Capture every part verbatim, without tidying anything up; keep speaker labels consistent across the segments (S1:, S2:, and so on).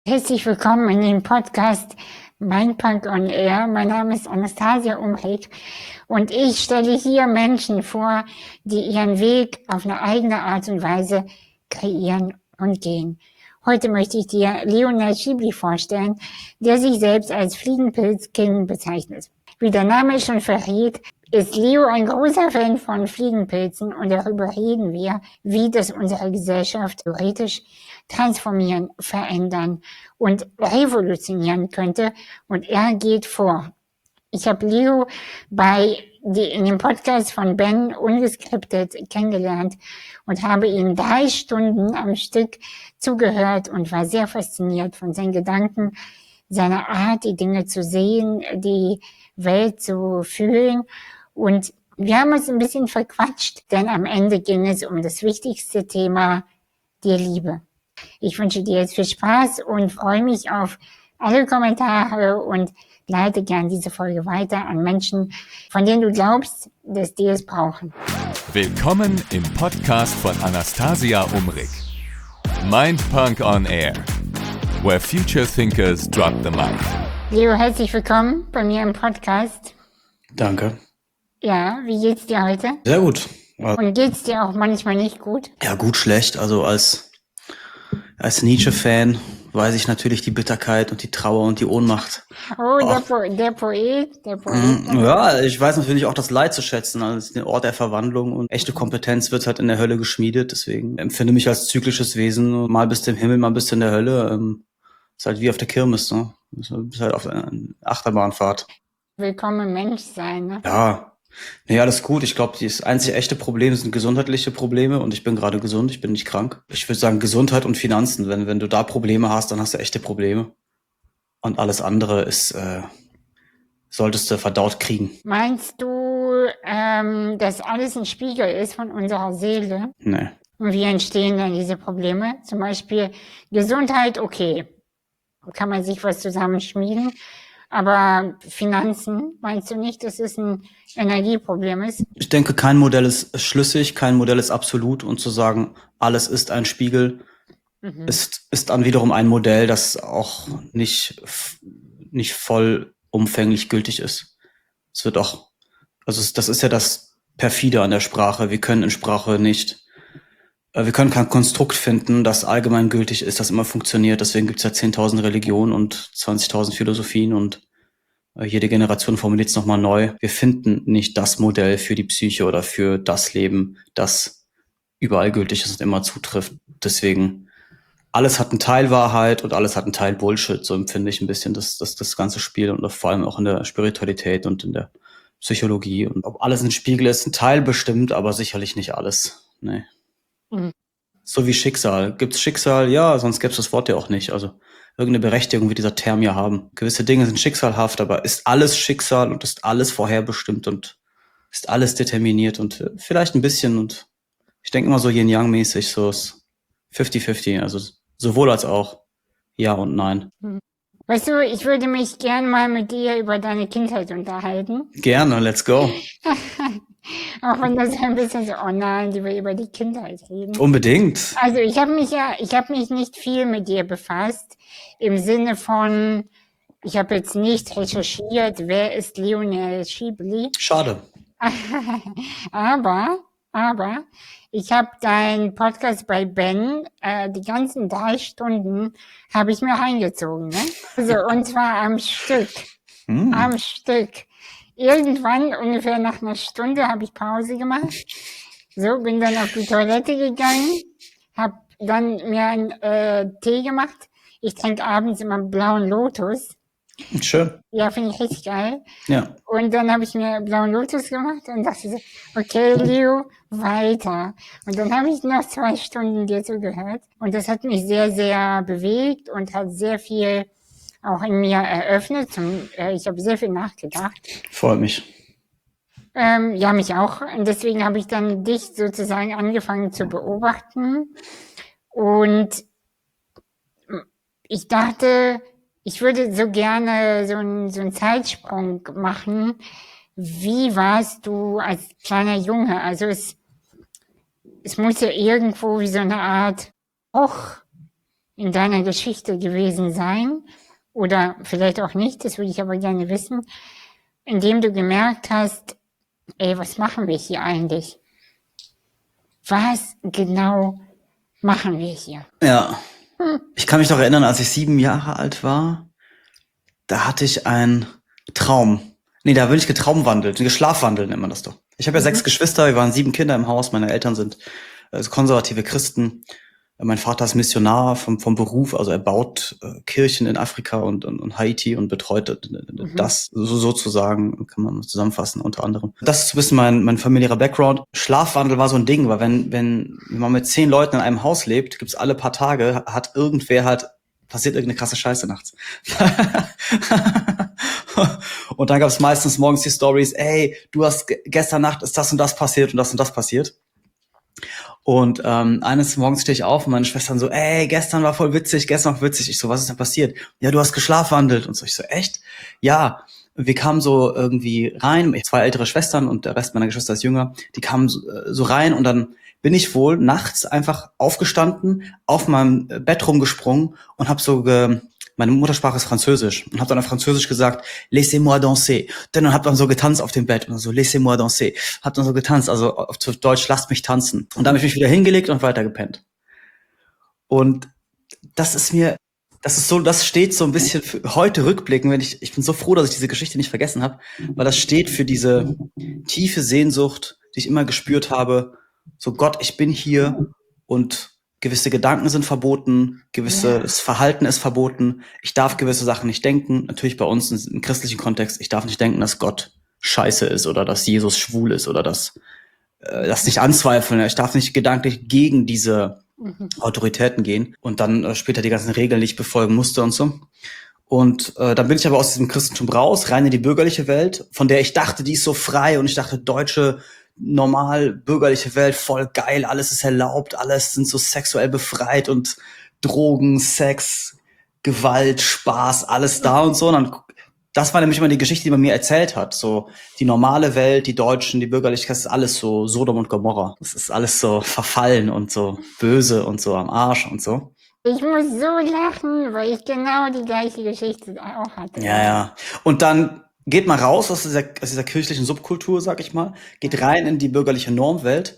S1: Herzlich willkommen in dem Podcast Mindpunk on Air. Mein Name ist Anastasia Umrig und ich stelle hier Menschen vor, die ihren Weg auf eine eigene Art und Weise kreieren und gehen. Heute möchte ich dir Lionel Schibli vorstellen, der sich selbst als Fliegenpilz-King bezeichnet. Wie der Name schon verrät, ist Leo ein großer Fan von Fliegenpilzen und darüber reden wir, wie das unsere Gesellschaft theoretisch transformieren, verändern und revolutionieren könnte. Und er geht vor. Ich habe Leo bei die, in dem Podcast von Ben ungeskriptet kennengelernt und habe ihm drei Stunden am Stück zugehört und war sehr fasziniert von seinen Gedanken, seiner Art, die Dinge zu sehen, die Welt zu fühlen. Und wir haben uns ein bisschen verquatscht, denn am Ende ging es um das wichtigste Thema, die Liebe. Ich wünsche dir jetzt viel Spaß und freue mich auf alle Kommentare und leite gern diese Folge weiter an Menschen, von denen du glaubst, dass die es brauchen.
S2: Willkommen im Podcast von Anastasia Umrig. Mindpunk on Air, where future thinkers drop the mic.
S1: Leo, herzlich willkommen bei mir im Podcast.
S3: Danke.
S1: Ja, wie geht's dir heute?
S3: Sehr gut.
S1: Und geht's dir auch manchmal nicht gut?
S3: Ja, gut, schlecht. Also als, als Nietzsche-Fan weiß ich natürlich die Bitterkeit und die Trauer und die Ohnmacht.
S1: Oh, der, Po- der Poet, der Poet.
S3: Mm, Ja, ich weiß natürlich auch das Leid zu schätzen, also den Ort der Verwandlung, und echte Kompetenz wird halt in der Hölle geschmiedet. Deswegen empfinde mich als zyklisches Wesen. Mal bist du im Himmel, mal bist du in der Hölle. Ähm, Ist halt wie auf der Kirmes, ne? Du bist halt auf einer Achterbahnfahrt.
S1: Willkommen Mensch sein, ne?
S3: Ja, nee, alles gut. Ich glaube, das einzige echte Problem sind gesundheitliche Probleme und ich bin gerade gesund, ich bin nicht krank. Ich würde sagen Gesundheit und Finanzen. Wenn, wenn du da Probleme hast, dann hast du echte Probleme. Und alles andere ist, äh, solltest du verdaut kriegen.
S1: Meinst du, ähm, dass alles ein Spiegel ist von unserer Seele?
S3: Nee.
S1: Und wie entstehen dann diese Probleme? Zum Beispiel Gesundheit, okay. Da kann man sich was zusammenschmieden. Aber Finanzen, meinst du nicht, dass es ein Energieproblem ist?
S3: Ich denke, kein Modell ist schlüssig, kein Modell ist absolut, und zu sagen, alles ist ein Spiegel,
S1: Mhm.
S3: ist, ist dann wiederum ein Modell, das auch nicht, f- nicht vollumfänglich gültig ist. Es wird auch, also es, das ist ja das Perfide an der Sprache. Wir können in Sprache nicht, äh, wir können kein Konstrukt finden, das allgemein gültig ist, das immer funktioniert. Deswegen gibt es ja zehntausend Religionen und zwanzigtausend Philosophien und äh, jede Generation formuliert es nochmal neu. Wir finden nicht das Modell für die Psyche oder für das Leben, das überall gültig ist und immer zutrifft. Deswegen, alles hat einen Teil Wahrheit und alles hat einen Teil Bullshit. So empfinde ich ein bisschen das, das, das ganze Spiel, und vor allem auch in der Spiritualität und in der Psychologie. Und ob alles ein Spiegel ist, ein Teil bestimmt, aber sicherlich nicht alles. Nee.
S1: Mhm.
S3: So wie Schicksal. Gibt's Schicksal? Ja, sonst gäbe es das Wort ja auch nicht. Also irgendeine Berechtigung wird dieser Term ja haben. Gewisse Dinge sind schicksalhaft, aber ist alles Schicksal und ist alles vorherbestimmt und ist alles determiniert und äh, vielleicht ein bisschen, und ich denke immer so Yin-Yang-mäßig, so ist fifty fifty, also sowohl als auch ja und nein.
S1: Weißt du, ich würde mich gern mal mit dir über deine Kindheit unterhalten.
S3: Gerne, let's go.
S1: Auch wenn das ein bisschen so, oh nein, die will über die Kindheit reden.
S3: Unbedingt.
S1: Also ich habe mich ja, ich habe mich nicht viel mit dir befasst, im Sinne von, ich habe jetzt nicht recherchiert, wer ist Lionel Schibli,
S3: Schade.
S1: aber, aber ich habe deinen Podcast bei Ben, äh, die ganzen drei Stunden habe ich mir reingezogen, ne? Also und zwar am Stück,
S3: Hm.
S1: am Stück. Irgendwann, ungefähr nach einer Stunde, habe ich Pause gemacht. So, bin dann auf die Toilette gegangen, habe dann mir einen äh, Tee gemacht. Ich trinke abends immer blauen Lotus.
S3: Schön.
S1: Ja, finde ich richtig geil.
S3: Ja.
S1: Und dann habe ich mir blauen Lotus gemacht und dachte so, okay, Leo, weiter. Und dann habe ich noch zwei Stunden dir zugehört. Und das hat mich sehr, sehr bewegt und hat sehr viel auch in mir eröffnet. Zum, äh, ich habe sehr viel nachgedacht.
S3: Freut mich.
S1: Ähm, ja, mich auch. Und deswegen habe ich dann dich sozusagen angefangen zu beobachten. Und ich dachte, ich würde so gerne so einen, so einen Zeitsprung machen. Wie warst du als kleiner Junge? Also es, es muss ja irgendwo wie so eine Art Bruch in deiner Geschichte gewesen sein oder vielleicht auch nicht, das würde ich aber gerne wissen, in dem du gemerkt hast, ey, was machen wir hier eigentlich? Was genau machen wir hier?
S3: Ja, ich kann mich noch erinnern, als ich sieben Jahre alt war, da hatte ich einen Traum. Nee, da bin ich getraumwandelt, geschlafwandelt nennt man das doch. Ich habe ja
S1: Mhm.
S3: sechs Geschwister, wir waren sieben Kinder im Haus, meine Eltern sind äh, konservative Christen. Mein Vater ist Missionar vom, vom Beruf, also er baut äh, Kirchen in Afrika und, und, und Haiti und betreut äh,
S1: Mhm.
S3: das so, sozusagen, kann man zusammenfassen unter anderem. Das ist so ein bisschen mein, mein familiärer Background. Schlafwandel war so ein Ding, weil wenn, wenn man mit zehn Leuten in einem Haus lebt, gibt's alle paar Tage, hat irgendwer halt, passiert irgendeine krasse Scheiße nachts. Und dann gab's meistens morgens die Stories, ey, du hast ge- gestern Nacht ist das und das passiert und das und das passiert. Und ähm, eines Morgens stehe ich auf und meine Schwestern so, ey, gestern war voll witzig, gestern war witzig. Ich so, was ist denn passiert? Ja, du hast geschlafwandelt. Und so, ich so, echt? Ja. Wir kamen so irgendwie rein, zwei ältere Schwestern und der Rest meiner Geschwister ist jünger, die kamen so, äh, so rein und dann bin ich wohl nachts einfach aufgestanden, auf meinem Bett rumgesprungen und habe so ge meine Muttersprache ist Französisch und habe dann auf Französisch gesagt, laissez-moi danser. Dann hab dann so getanzt auf dem Bett und so, laissez-moi danser. Hab dann so getanzt, also auf Deutsch, lasst mich tanzen. Und dann habe ich mich wieder hingelegt und weiter gepennt. Und das ist mir, das ist so, das steht so ein bisschen für heute rückblicken, wenn ich, ich bin so froh, dass ich diese Geschichte nicht vergessen habe, weil das steht für diese tiefe Sehnsucht, die ich immer gespürt habe. So Gott, ich bin hier und gewisse Gedanken sind verboten, gewisses Verhalten ist verboten. Ich darf gewisse Sachen nicht denken. Natürlich bei uns im christlichen Kontext, ich darf nicht denken, dass Gott scheiße ist oder dass Jesus schwul ist oder dass äh, das nicht anzweifeln. Ich darf nicht gedanklich gegen diese
S1: Mhm.
S3: Autoritäten gehen und dann äh, später die ganzen Regeln nicht befolgen musste und so. Und äh, dann bin ich aber aus diesem Christentum raus, rein in die bürgerliche Welt, von der ich dachte, die ist so frei und ich dachte, deutsche normal bürgerliche Welt, voll geil, alles ist erlaubt, alles sind so sexuell befreit und Drogen, Sex, Gewalt, Spaß, alles da und so. Und dann, das war nämlich immer die Geschichte, die man mir erzählt hat. So die normale Welt, die Deutschen, die Bürgerlichkeit, das ist alles so Sodom und Gomorra. Das ist alles so verfallen und so böse und so am Arsch und so.
S1: Ich muss so lachen, weil ich genau die gleiche Geschichte auch hatte.
S3: Ja, ja. Und dann geht mal raus aus dieser, aus dieser kirchlichen Subkultur, sag ich mal, geht rein in die bürgerliche Normwelt,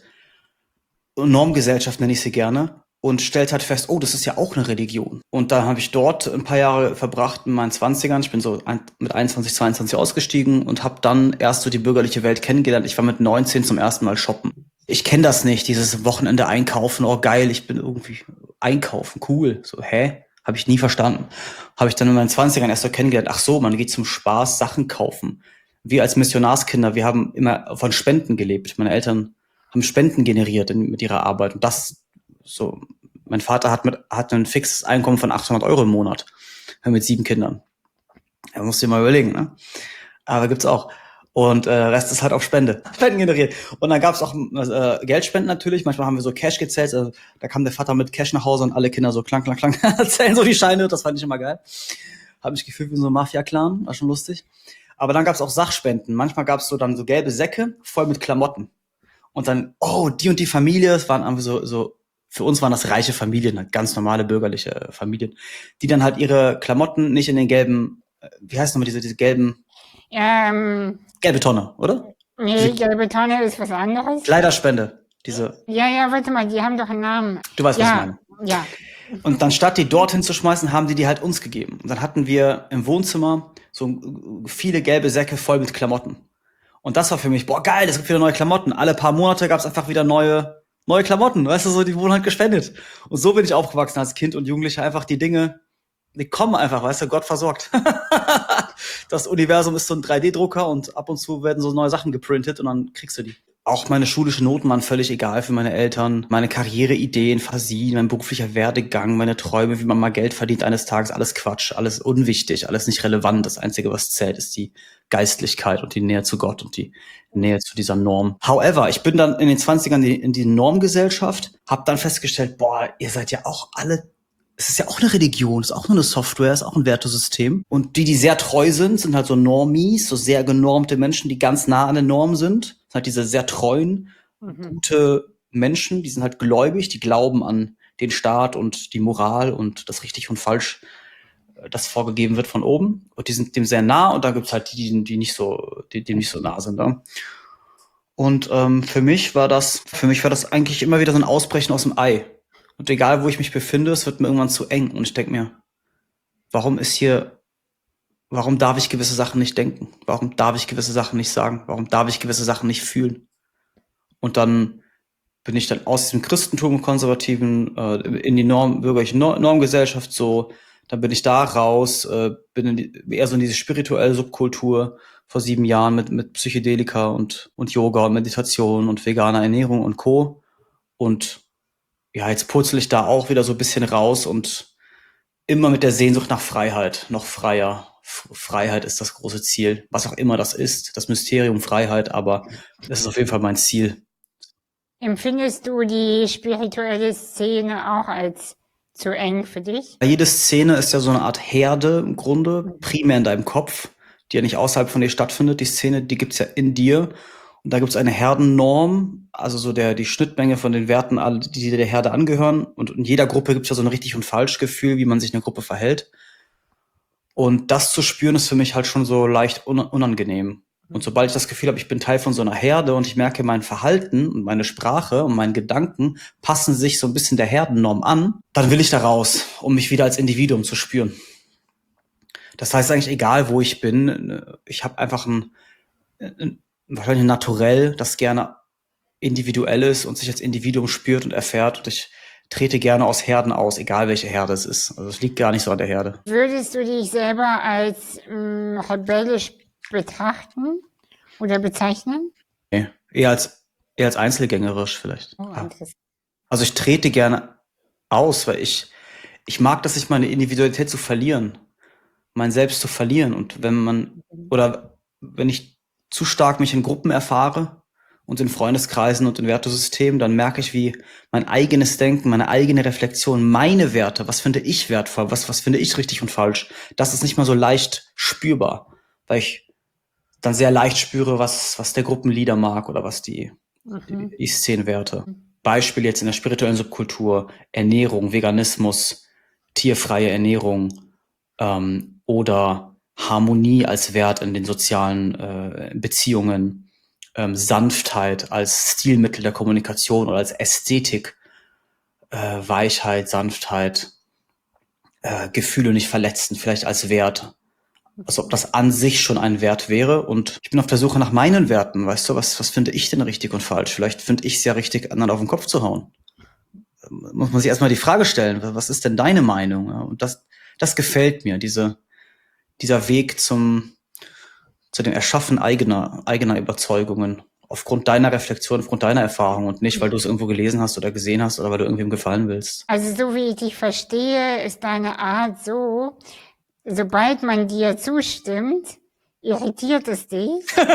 S3: Normgesellschaft nenne ich sie gerne, und stellt halt fest, oh, das ist ja auch eine Religion. Und da habe ich dort ein paar Jahre verbracht in meinen Zwanzigern. Ich bin so ein, mit einundzwanzig, zweiundzwanzig ausgestiegen und habe dann erst so die bürgerliche Welt kennengelernt. Ich war mit neunzehn zum ersten Mal shoppen. Ich kenne das nicht, dieses Wochenende einkaufen, oh geil, ich bin irgendwie einkaufen, cool. So, hä? Habe ich nie verstanden. Habe ich dann in meinen Zwanzigern erst so kennengelernt, ach so, man geht zum Spaß Sachen kaufen. Wir als Missionarskinder, wir haben immer von Spenden gelebt. Meine Eltern haben Spenden generiert in, mit ihrer Arbeit. Und das so, mein Vater hat mit hat ein fixes Einkommen von achthundert Euro im Monat mit sieben Kindern. Er muss dir mal überlegen, ne? Aber gibt's auch. Und äh, Rest ist halt auf Spende. Spenden generiert. Und dann gab's auch äh, Geldspenden natürlich. Manchmal haben wir so Cash gezählt. Also, da kam der Vater mit Cash nach Hause und alle Kinder so klang, klang, klang, zählen so die Scheine. Das fand ich immer geil. Habe mich gefühlt wie so ein Mafia-Clan. War schon lustig. Aber dann gab's auch Sachspenden. Manchmal gab's so dann so gelbe Säcke voll mit Klamotten. Und dann, oh, die und die Familie, es waren einfach so, so, für uns waren das reiche Familien, ganz normale bürgerliche Familien, die dann halt ihre Klamotten nicht in den gelben, wie heißt nochmal diese, diese gelben,
S1: Ähm,
S3: gelbe Tonne, oder?
S1: nee, gelbe Tonne ist was anderes.
S3: Kleiderspende, diese,
S1: Ja, ja, warte mal, die haben doch einen Namen.
S3: du weißt, was ich
S1: Ja,
S3: meine.
S1: ja.
S3: Und dann statt die dorthin zu schmeißen, haben die die halt uns gegeben. Und dann hatten wir im Wohnzimmer so viele gelbe Säcke voll mit Klamotten. Und das war für mich, boah, geil, es gibt wieder neue Klamotten. Alle paar Monate gab es einfach wieder neue, neue Klamotten, weißt du, so, die wurden halt gespendet. Und so bin ich aufgewachsen als Kind und Jugendlicher, einfach die Dinge, die kommen einfach, weißt du, Gott versorgt. Das Universum ist so ein drei D-Drucker und ab und zu werden so neue Sachen geprintet und dann kriegst du die. Auch meine schulischen Noten waren völlig egal für meine Eltern. Meine Karriereideen, Fantasien, mein beruflicher Werdegang, meine Träume, wie man mal Geld verdient eines Tages, alles Quatsch, alles unwichtig, alles nicht relevant. Das Einzige, was zählt, ist die Geistlichkeit und die Nähe zu Gott und die Nähe zu dieser Norm. However, ich bin dann in den zwanzigern in die Normgesellschaft, habe dann festgestellt, boah, ihr seid ja auch alle, es ist ja auch eine Religion, es ist auch nur eine Software, es ist auch ein Wertesystem. Und die, die sehr treu sind, sind halt so Normies, so sehr genormte Menschen, die ganz nah an der Norm sind. Das sind halt diese sehr treuen,
S1: Mhm.
S3: gute Menschen, die sind halt gläubig, die glauben an den Staat und die Moral und das richtig und falsch, äh, das vorgegeben wird von oben. Und die sind dem sehr nah und da gibt's halt die, die nicht so, die dem nicht so nah sind. Ne? Und ähm, für mich war das, für mich war das eigentlich immer wieder so ein Ausbrechen aus dem Ei. Und egal, wo ich mich befinde, es wird mir irgendwann zu eng. Und ich denke mir, warum ist hier, warum darf ich gewisse Sachen nicht denken? Warum darf ich gewisse Sachen nicht sagen? Warum darf ich gewisse Sachen nicht fühlen? Und dann bin ich dann aus diesem Christentum und Konservativen äh, in die Norm, bürgerliche Nor- Normgesellschaft so, dann bin ich da raus, äh, bin in die, eher so in diese spirituelle Subkultur vor sieben Jahren mit, mit Psychedelika und, und Yoga und Meditation und veganer Ernährung und Co. Und ja, jetzt purzel ich da auch wieder so ein bisschen raus und immer mit der Sehnsucht nach Freiheit, noch freier. F- Freiheit ist das große Ziel, was auch immer das ist, das Mysterium Freiheit, aber das ist auf jeden Fall mein Ziel.
S1: Empfindest du die spirituelle Szene auch als zu eng für dich?
S3: Jede Szene ist ja so eine Art Herde im Grunde, primär in deinem Kopf, die ja nicht außerhalb von dir stattfindet. Die Szene, die gibt's ja in dir. Und da gibt's eine Herdennorm, also so der die Schnittmenge von den Werten, alle, die der Herde angehören. Und in jeder Gruppe gibt's ja so ein richtig und falsch Gefühl, wie man sich in der Gruppe verhält. Und das zu spüren, ist für mich halt schon so leicht un- unangenehm. Und sobald ich das Gefühl habe, ich bin Teil von so einer Herde und ich merke, mein Verhalten und meine Sprache und meine Gedanken passen sich so ein bisschen der Herdennorm an, dann will ich da raus, um mich wieder als Individuum zu spüren. Das heißt eigentlich, egal wo ich bin, ich habe einfach ein, ein wahrscheinlich ein Naturell, das gerne individuell ist und sich als Individuum spürt und erfährt. Und ich trete gerne aus Herden aus, egal welche Herde es ist. Also es liegt gar nicht so an der Herde.
S1: Würdest du dich selber als mh, rebellisch betrachten oder bezeichnen?
S3: Nee, eher als, eher als einzelgängerisch vielleicht.
S1: Oh,
S3: Ja.
S1: interessant.
S3: Also ich trete gerne aus, weil ich, ich mag das nicht, meine Individualität zu verlieren, mein Selbst zu verlieren. Und wenn man, oder wenn ich zu stark mich in Gruppen erfahre und in Freundeskreisen und in Wertesystemen, dann merke ich, wie mein eigenes Denken, meine eigene Reflexion, meine Werte, was finde ich wertvoll, was, was finde ich richtig und falsch, das ist nicht mal so leicht spürbar, weil ich dann sehr leicht spüre, was, was der Gruppenleader mag oder was die,
S1: Mhm.
S3: die, die Szenenwerte. Beispiel jetzt in der spirituellen Subkultur, Ernährung, Veganismus, tierfreie Ernährung ähm, oder Harmonie als Wert in den sozialen äh, Beziehungen, ähm, Sanftheit als Stilmittel der Kommunikation oder als Ästhetik, äh, Weichheit, Sanftheit, äh, Gefühle nicht verletzen, vielleicht als Wert. Als ob das an sich schon ein Wert wäre. Und ich bin auf der Suche nach meinen Werten. Weißt du, was, was finde ich denn richtig und falsch? Vielleicht finde ich es ja richtig, anderen auf den Kopf zu hauen. Ähm, Muss man sich erstmal die Frage stellen, was ist denn deine Meinung? Ja, und das, das gefällt mir, diese, dieser Weg zum, zu dem Erschaffen eigener, eigener Überzeugungen. Aufgrund deiner Reflexion, aufgrund deiner Erfahrung und nicht, weil du es irgendwo gelesen hast oder gesehen hast oder weil du irgendwem gefallen willst.
S1: Also so wie ich dich verstehe, ist deine Art so, sobald man dir zustimmt, irritiert es dich.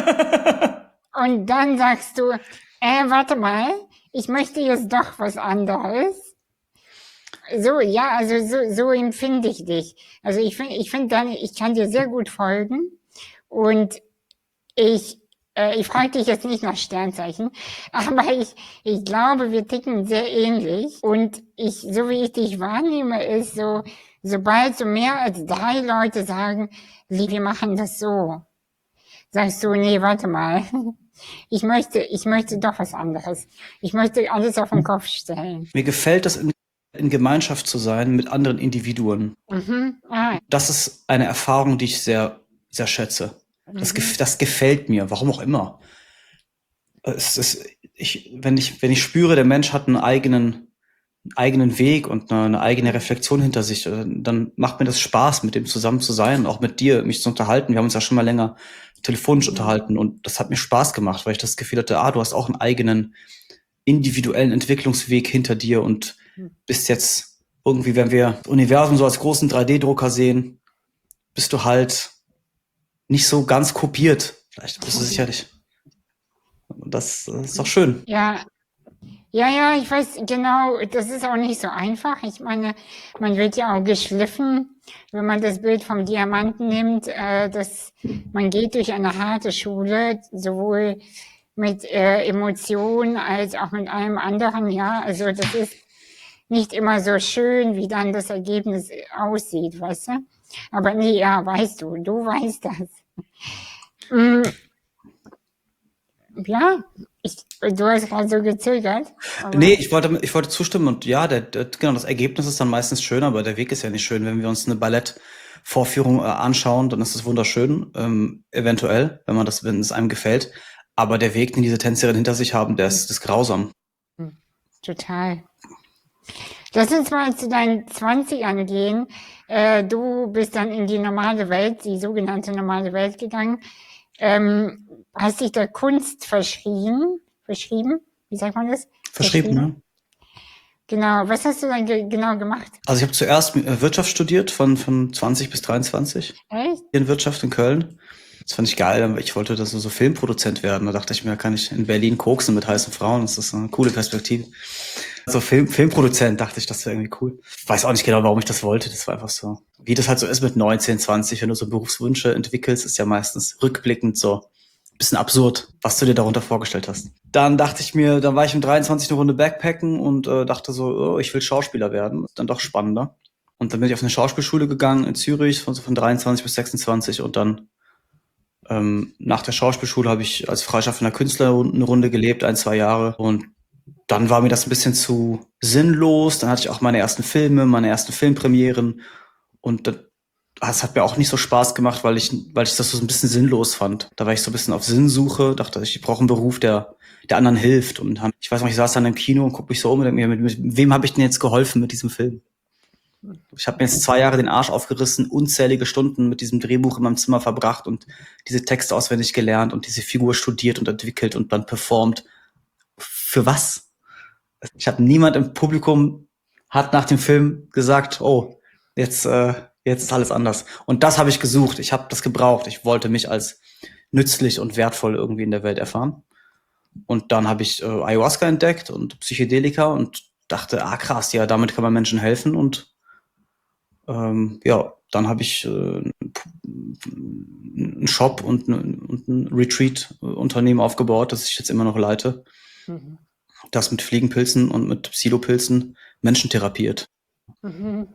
S1: Und dann sagst du, äh, warte mal, ich möchte jetzt doch was anderes. So, ja, also so, so empfinde ich dich. Also ich finde, ich finde deine, ich kann dir sehr gut folgen. Und ich, äh, ich frage dich jetzt nicht nach Sternzeichen, aber ich, ich glaube, wir ticken sehr ähnlich. Und ich, so wie ich dich wahrnehme, ist so, sobald so mehr als drei Leute sagen, Lee, wir machen das so, sagst du, nee, warte mal. Ich möchte, ich möchte doch was anderes. Ich möchte alles auf den Kopf stellen.
S3: Mir gefällt das, in, in Gemeinschaft zu sein mit anderen Individuen.
S1: Mhm. Ah,
S3: Das ist eine Erfahrung, die ich sehr, sehr schätze. Das,
S1: mhm.
S3: gef- das gefällt mir, warum auch immer. Es ist, ich, wenn ich, wenn ich spüre, der Mensch hat einen eigenen, einen eigenen Weg und eine, eine eigene Reflexion hinter sich, äh, dann macht mir das Spaß, mit dem zusammen zu sein und auch mit dir, mich zu unterhalten. Wir haben uns ja schon mal länger telefonisch unterhalten und das hat mir Spaß gemacht, weil ich das Gefühl hatte, ah, du hast auch einen eigenen individuellen Entwicklungsweg hinter dir und bist jetzt irgendwie, wenn wir das Universum so als großen drei D-Drucker sehen, bist du halt nicht so ganz kopiert. Vielleicht bist du sicherlich. Und das, das ist doch schön.
S1: Ja, ja, ja, ich weiß genau, das ist auch nicht so einfach. Ich meine, man wird ja auch geschliffen, wenn man das Bild vom Diamanten nimmt, äh, dass man geht durch eine harte Schule, sowohl mit äh, Emotionen als auch mit allem anderen, ja. Also das ist, nicht immer so schön, wie dann das Ergebnis aussieht, weißt du? Aber nee, ja, weißt du, du weißt das. Mm, ja, ich, du hast gerade so gezögert. Aber
S3: Nee, ich wollte, ich wollte zustimmen und ja, der, der, genau, das Ergebnis ist dann meistens schön, aber der Weg ist ja nicht schön. Wenn wir uns eine Ballettvorführung äh, anschauen, dann ist es wunderschön, ähm, eventuell, wenn man das, wenn es einem gefällt. Aber der Weg, den diese Tänzerin hinter sich haben, der ist, ist grausam.
S1: total. Lass uns mal zu deinen Zwanzigern gehen. Äh, du bist dann in die normale Welt, die sogenannte normale Welt gegangen. Ähm, hast dich der Kunst verschrieben? Verschrieben? Wie sagt man das?
S3: Verschrieben, ne?
S1: Genau. Was hast du dann ge genau gemacht?
S3: Also ich habe zuerst äh, Wirtschaft studiert, von, von zwanzig bis dreiundzwanzig.
S1: Echt?
S3: In Wirtschaft in Köln. Das fand ich geil, aber ich wollte das so, so Filmproduzent werden. Da dachte ich mir, kann ich in Berlin koksen mit heißen Frauen. Das ist eine coole Perspektive. So Film, Filmproduzent dachte ich, das wäre irgendwie cool. Ich weiß auch nicht genau, warum ich das wollte. Das war einfach so. Wie das halt so ist mit neunzehn, zwanzig, wenn du so Berufswünsche entwickelst, ist ja meistens rückblickend so ein bisschen absurd, was du dir darunter vorgestellt hast. Dann dachte ich mir, dann war ich um dreiundzwanzig eine Runde Backpacken und äh, dachte so, oh, ich will Schauspieler werden. Ist dann doch spannender. Und dann bin ich auf eine Schauspielschule gegangen in Zürich, von, von dreiundzwanzig bis sechsundzwanzig und dann ähm, nach der Schauspielschule habe ich als freischaffender Künstler eine Runde gelebt, ein, zwei Jahre. Und dann war mir das ein bisschen zu sinnlos. Dann hatte ich auch meine ersten Filme, meine ersten Filmpremieren. Und das, das hat mir auch nicht so Spaß gemacht, weil ich, weil ich das so ein bisschen sinnlos fand. Da war ich so ein bisschen auf Sinnsuche, dachte ich, ich brauche einen Beruf, der der anderen hilft. Und ich weiß noch, ich saß dann im Kino und gucke mich so um und denke mir, mit, mit wem habe ich denn jetzt geholfen mit diesem Film? Ich habe mir jetzt zwei Jahre den Arsch aufgerissen, unzählige Stunden mit diesem Drehbuch in meinem Zimmer verbracht und diese Texte auswendig gelernt und diese Figur studiert und entwickelt und dann performt. Für was? Ich habe niemand im Publikum hat nach dem Film gesagt, oh, jetzt äh, jetzt ist alles anders. Und das habe ich gesucht. Ich habe das gebraucht. Ich wollte mich als nützlich und wertvoll irgendwie in der Welt erfahren. Und dann habe ich äh, Ayahuasca entdeckt und Psychedelika und dachte, ah krass, ja, damit kann man Menschen helfen. Und ähm, ja, dann habe ich äh, einen Shop und, und ein Retreat-Unternehmen aufgebaut, das ich jetzt immer noch leite,
S1: Mhm.
S3: das mit Fliegenpilzen und mit Psilopilzen Menschen therapiert.
S1: Mhm.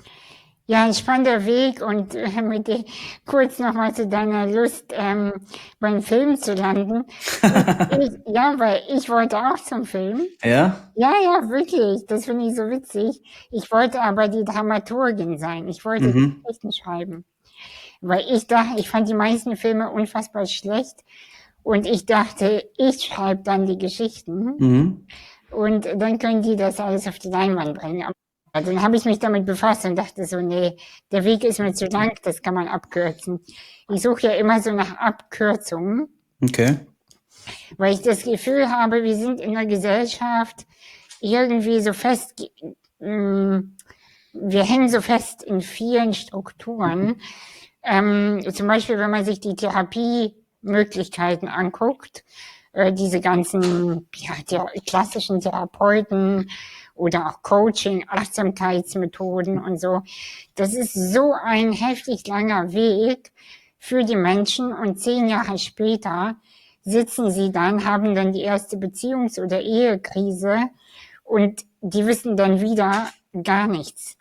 S1: Ja, ein spannender Weg und äh, mit dir kurz nochmal zu deiner Lust, ähm, beim Film zu landen. Ich, ja, weil ich wollte auch zum Film.
S3: Ja?
S1: Ja, ja, wirklich. Das finde ich so witzig. Ich wollte aber die Dramaturgin sein. Ich wollte
S3: Mhm.
S1: Geschichten schreiben. Weil ich dachte, ich fand die meisten Filme unfassbar schlecht. Und ich dachte, ich schreibe dann die Geschichten.
S3: Mhm.
S1: Und dann können die das alles auf die Leinwand bringen. Aber dann habe ich mich damit befasst und dachte so, nee, der Weg ist mir zu lang, das kann man abkürzen. Ich suche ja immer so nach Abkürzungen,
S3: Okay.
S1: weil ich das Gefühl habe, wir sind in der Gesellschaft irgendwie so fest, mh, wir hängen so fest in vielen Strukturen. Ähm, zum Beispiel, wenn man sich die Therapiemöglichkeiten anguckt, äh, diese ganzen ja, der klassischen Therapeuten oder auch Coaching, Achtsamkeitsmethoden und so. Das ist so ein heftig langer Weg für die Menschen und zehn Jahre später sitzen sie dann, haben dann die erste Beziehungs- oder Ehekrise und die wissen dann wieder gar nichts.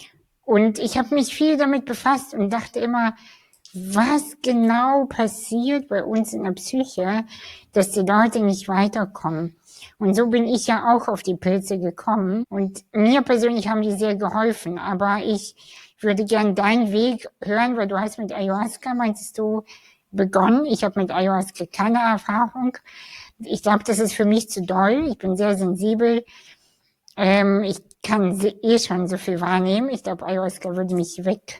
S1: Und ich habe mich viel damit befasst und dachte immer, was genau passiert bei uns in der Psyche, dass die Leute nicht weiterkommen. Und so bin ich ja auch auf die Pilze gekommen. Und mir persönlich haben die sehr geholfen. Aber ich würde gern deinen Weg hören, weil du hast mit Ayahuasca, meintest du, begonnen. Ich habe mit Ayahuasca keine Erfahrung. Ich glaube, das ist für mich zu doll. Ich bin sehr sensibel. Ähm, ich kann eh schon so viel wahrnehmen. Ich glaube, Ayahuasca würde mich weg,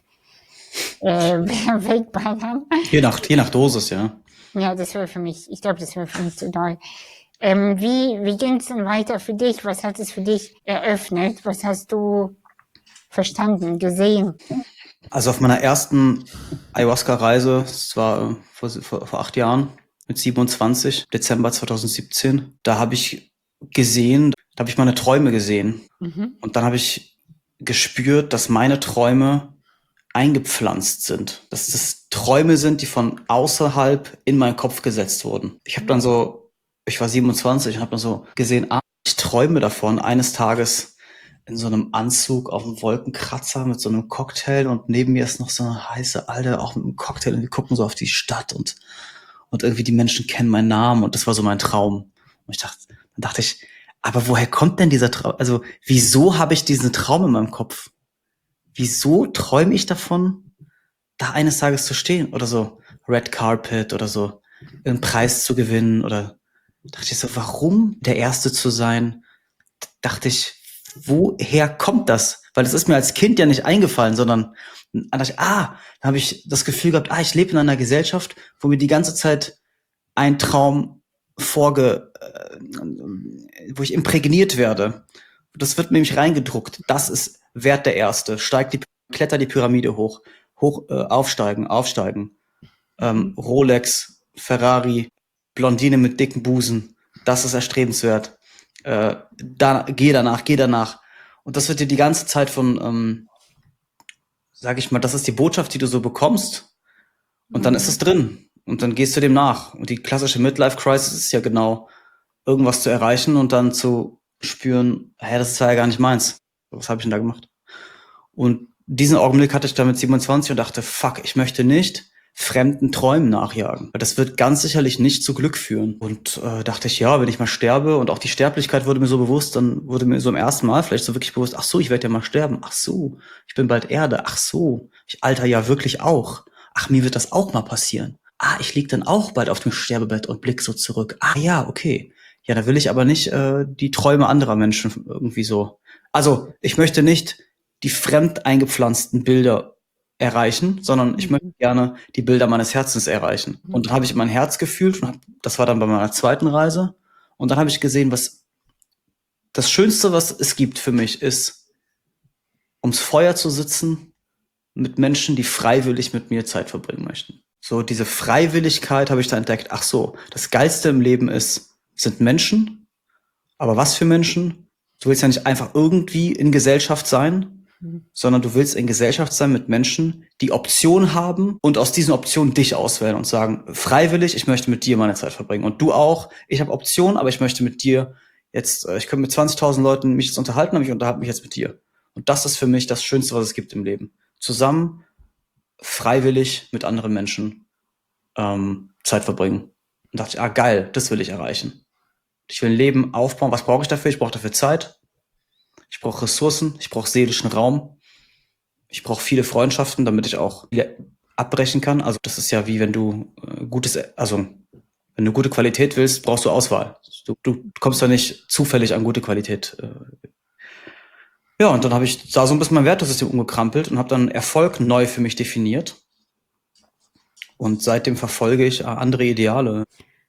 S1: äh, wegballern.
S3: Je nach, je nach Dosis, ja.
S1: Ja, das wäre für mich, ich glaube, das wäre für mich zu doll. Ähm, wie wie ging es denn weiter für dich? Was hat es für dich eröffnet? Was hast du verstanden, gesehen?
S3: Also auf meiner ersten Ayahuasca-Reise, das war äh, vor, vor, vor acht Jahren, mit siebenundzwanzig, Dezember zweitausendsiebzehn, da habe ich gesehen, da habe ich meine Träume gesehen.
S1: Mhm.
S3: Und dann habe ich gespürt, dass meine Träume eingepflanzt sind. Dass das Träume sind, die von außerhalb in meinen Kopf gesetzt wurden. Ich habe dann so, ich war siebenundzwanzig und habe dann so gesehen, ah, ich träume davon, eines Tages in so einem Anzug auf dem Wolkenkratzer mit so einem Cocktail und neben mir ist noch so eine heiße Alte, auch mit einem Cocktail und wir gucken so auf die Stadt und, und irgendwie die Menschen kennen meinen Namen und das war so mein Traum. Und ich dachte, dann dachte ich, aber woher kommt denn dieser Traum? Also wieso habe ich diesen Traum in meinem Kopf? Wieso träume ich davon, da eines Tages zu stehen oder so Red Carpet oder so einen Preis zu gewinnen oder dachte ich so, warum der Erste zu sein? Dachte ich, woher kommt das? Weil das ist mir als Kind ja nicht eingefallen, sondern dann dachte ich, ah, da habe ich das Gefühl gehabt, ah, ich lebe in einer Gesellschaft, wo mir die ganze Zeit ein Traum vorge, äh, wo ich imprägniert werde. Das wird mir nämlich reingedruckt. Das ist Wert der Erste. Steigt die, kletter die Pyramide hoch, hoch, äh, aufsteigen, aufsteigen. Ähm, Rolex, Ferrari, Blondine mit dicken Busen. Das ist erstrebenswert. Äh, da, geh danach, geh danach. Und das wird dir die ganze Zeit von, ähm, sag ich mal, das ist die Botschaft, die du so bekommst. Und dann ist es drin. Und dann gehst du dem nach. Und die klassische Midlife-Crisis ist ja genau, irgendwas zu erreichen und dann zu spüren, hä, das ist ja gar nicht meins. Was habe ich denn da gemacht? Und diesen Augenblick hatte ich da mit siebenundzwanzig und dachte, fuck, ich möchte nicht fremden Träumen nachjagen. Das wird ganz sicherlich nicht zu Glück führen. Und äh, dachte ich, ja, wenn ich mal sterbe und auch die Sterblichkeit wurde mir so bewusst, dann wurde mir so im ersten Mal vielleicht so wirklich bewusst, ach so, ich werde ja mal sterben. Ach so, ich bin bald Erde. Ach so, ich alter ja wirklich auch. Ach, mir wird das auch mal passieren. Ah, ich lieg dann auch bald auf dem Sterbebett und blick so zurück. Ah ja, okay. Ja, da will ich aber nicht äh, die Träume anderer Menschen irgendwie so. Also, ich möchte nicht die fremd eingepflanzten Bilder erreichen, sondern ich möchte gerne die Bilder meines Herzens erreichen. Und dann habe ich mein Herz gefühlt und hab, das war dann bei meiner zweiten Reise. Und dann habe ich gesehen, was das Schönste, was es gibt für mich, ist, ums Feuer zu sitzen mit Menschen, die freiwillig mit mir Zeit verbringen möchten. So, diese Freiwilligkeit habe ich da entdeckt. Ach so, das Geilste im Leben ist, sind Menschen. Aber was für Menschen? Du willst ja nicht einfach irgendwie in Gesellschaft sein, sondern du willst in Gesellschaft sein mit Menschen, die Optionen haben und aus diesen Optionen dich auswählen und sagen, freiwillig, ich möchte mit dir meine Zeit verbringen. Und du auch, ich habe Optionen, aber ich möchte mit dir jetzt, ich könnte mit zwanzigtausend Leuten mich jetzt unterhalten, aber ich unterhalte mich jetzt mit dir. Und das ist für mich das Schönste, was es gibt im Leben. Zusammen, freiwillig mit anderen Menschen ähm, Zeit verbringen. Und dachte ich, ah geil, das will ich erreichen. Ich will ein Leben aufbauen. Was brauche ich dafür? Ich brauche dafür Zeit. Ich brauche Ressourcen. Ich brauche seelischen Raum. Ich brauche viele Freundschaften, damit ich auch abbrechen kann. Also das ist ja wie wenn du äh, gutes, also wenn du gute Qualität willst, brauchst du Auswahl. Du, du kommst ja nicht zufällig an gute Qualität. Äh. Ja, und dann habe ich da so ein bisschen mein Wertesystem umgekrampelt und habe dann Erfolg neu für mich definiert. Und seitdem verfolge ich äh, andere Ideale.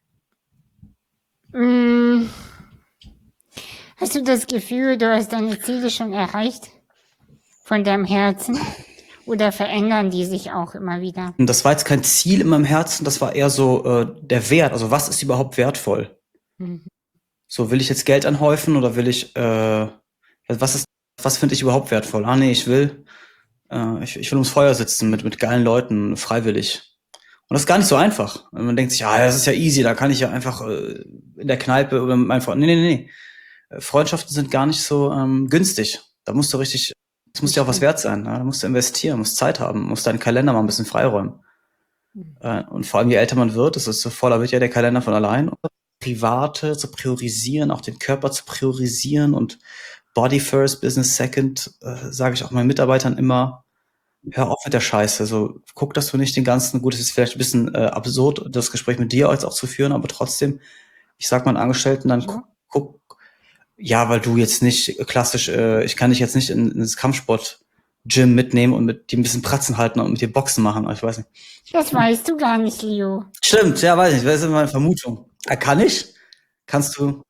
S1: Mm. Hast du das Gefühl, du hast deine Ziele schon erreicht von deinem Herzen? Oder verändern die sich auch immer wieder?
S3: Und das war jetzt kein Ziel in meinem Herzen, das war eher so äh, der Wert. Also was ist überhaupt wertvoll? Mhm. So, will ich jetzt Geld anhäufen oder will ich, äh, was ist, was finde ich überhaupt wertvoll? Ah nee, ich will, äh, ich, ich will ums Feuer sitzen mit, mit geilen Leuten, freiwillig. Und das ist gar nicht so einfach. Man denkt sich, ah, das ist ja easy, da kann ich ja einfach äh, in der Kneipe oder mit meinem Freund. Nee, nee, nee. Freundschaften sind gar nicht so ähm, günstig. Da musst du richtig, das muss dir auch was wert sein. Ja? Da musst du investieren, musst Zeit haben, musst deinen Kalender mal ein bisschen freiräumen. Mhm. Äh, und vor allem, je älter man wird, das ist so voller wird ja der Kalender von allein. Private zu priorisieren, auch den Körper zu priorisieren und Body first, Business second, äh, sage ich auch meinen Mitarbeitern immer, hör auf mit der Scheiße. So, guck, dass du nicht den ganzen, gut, es ist vielleicht ein bisschen äh, absurd, das Gespräch mit dir jetzt auch zu führen, aber trotzdem, ich sag meinen Angestellten dann, guck, guck, ja, weil du jetzt nicht klassisch, äh, ich kann dich jetzt nicht in, in das Kampfsport-Gym mitnehmen und mit dir ein bisschen Pratzen halten und mit dir Boxen machen, ich weiß nicht.
S1: Das weißt du gar nicht, Leo.
S3: Stimmt, ja, weiß nicht, das ist immer eine Vermutung. Äh, kann ich? Kannst du?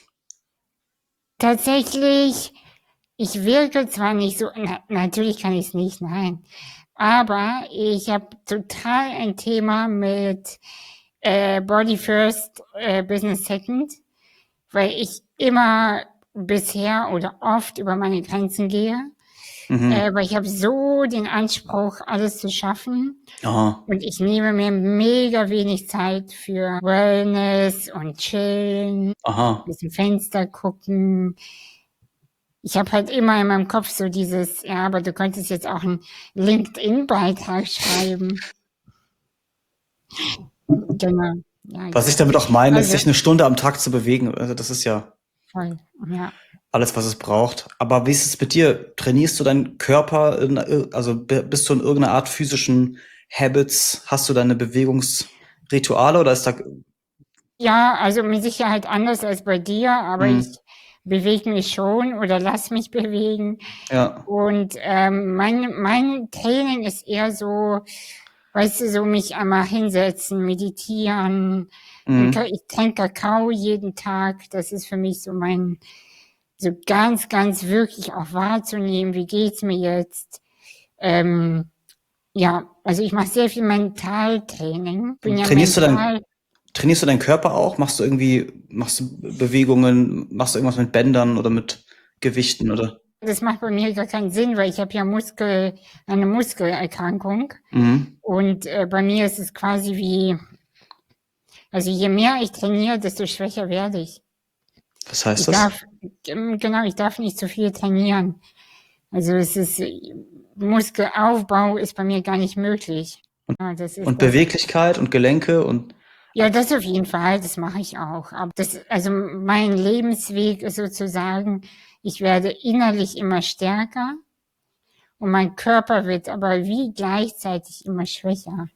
S1: Tatsächlich, ich wirke zwar nicht so, na, natürlich kann ich es nicht, nein, aber ich habe total ein Thema mit äh, Body First, äh, Business Second, weil ich immer bisher oder oft über meine Grenzen gehe, mhm. äh, weil ich habe so den Anspruch, alles zu schaffen. Aha. Und ich nehme mir mega wenig Zeit für Wellness und Chillen, Aha. ein bisschen Fenster gucken. ich habe halt immer in meinem Kopf so dieses, ja, aber du könntest jetzt auch einen LinkedIn-Beitrag schreiben. Genau. Ja,
S3: Was
S1: ja.
S3: ich damit auch meine, ist,
S1: Also,
S3: sich eine Stunde am Tag zu bewegen. Also das ist ja
S1: voll, ja.
S3: alles, was es braucht. Aber wie ist es mit dir? Trainierst du deinen Körper, in, also b- bist du in irgendeiner Art physischen Habits? Hast du deine Bewegungsrituale oder ist da,
S1: Ja, also mit Sicherheit anders als bei dir, aber ich
S3: hm,
S1: bewege mich schon oder lass mich bewegen.
S3: ja,
S1: Und ähm, mein, mein Training ist eher so, weißt du, so mich einmal hinsetzen, meditieren. Ein Ka-
S3: hm,
S1: Ich trinke Kakao jeden Tag. Das ist für mich so mein, so ganz, ganz wirklich auch wahrzunehmen, wie geht's mir jetzt. Ähm, ja, also ich mache sehr viel Mentaltraining. Bin ja
S3: trainierst du dein,
S1: mental.
S3: trainierst du deinen Körper auch? Machst du irgendwie, machst du Bewegungen, machst du irgendwas mit Bändern oder mit Gewichten oder?
S1: Das macht bei mir gar keinen Sinn, weil ich habe ja Muskel, eine Muskelerkrankung.
S3: Mhm.
S1: Und äh, bei mir ist es quasi wie, also je mehr ich trainiere, desto schwächer werde ich.
S3: Was heißt
S1: Ich
S3: das?
S1: darf, ähm, genau, ich darf nicht zu viel trainieren. Also es ist, äh, Muskelaufbau ist bei mir gar nicht möglich. Ja, das ist
S3: Und
S1: das.
S3: Beweglichkeit und Gelenke und,
S1: Ja, das auf jeden Fall, das mache ich auch. Aber das, also mein Lebensweg ist sozusagen, ich werde innerlich immer stärker und mein Körper wird aber wie gleichzeitig immer schwächer.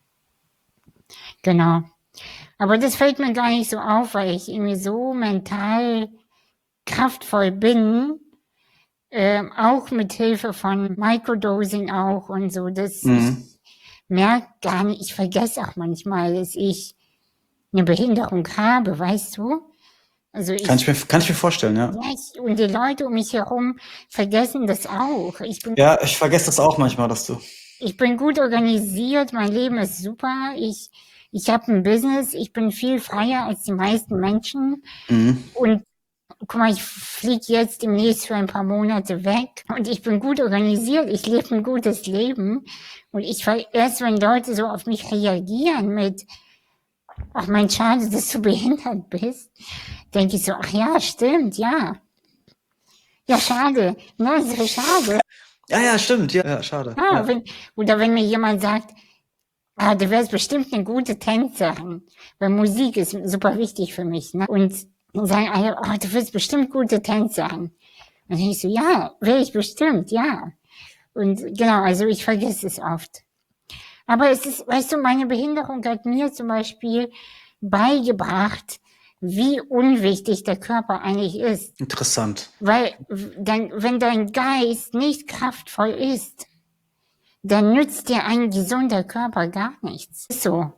S1: Genau. Aber das fällt mir gar nicht so auf, weil ich irgendwie so mental kraftvoll bin, ähm, auch mit Hilfe von Microdosing auch und so, dass ich
S3: mhm.
S1: merke gar nicht, ich vergesse auch manchmal, dass ich eine Behinderung habe, weißt du? Also
S3: Kann ich
S1: ich,
S3: mir, kann ich mir vorstellen, ja.
S1: ja, ich, und die Leute um mich herum vergessen das auch. Ich bin,
S3: Ja, ich vergesse das auch manchmal, dass du.
S1: ich bin gut organisiert, mein Leben ist super, ich, ich habe ein Business, ich bin viel freier als die meisten Menschen
S3: Mhm.
S1: und guck mal, ich fliege jetzt demnächst für ein paar Monate weg und ich bin gut organisiert, ich lebe ein gutes Leben und ich erst wenn Leute so auf mich reagieren mit, ach mein schade, dass du behindert bist, denke ich so, ach ja, stimmt, ja. Ja, schade, ne, so schade.
S3: Ja, ja, stimmt. Ja, ja, schade.
S1: Ja,
S3: Ja.
S1: wenn, oder wenn mir jemand sagt, ah, du wärst bestimmt eine gute Tänzerin, weil Musik ist super wichtig für mich, ne? Und dann sagen alle, oh, du wirst bestimmt gute Tänzerin. Dann denke ich so, ja, wäre ich bestimmt, ja. Und genau, also ich vergesse es oft. Aber es ist, weißt du, meine Behinderung hat mir zum Beispiel beigebracht, wie unwichtig der Körper eigentlich ist.
S3: Interessant.
S1: Weil dann, wenn dein Geist nicht kraftvoll ist, dann nützt dir ein gesunder Körper gar nichts. Ist so.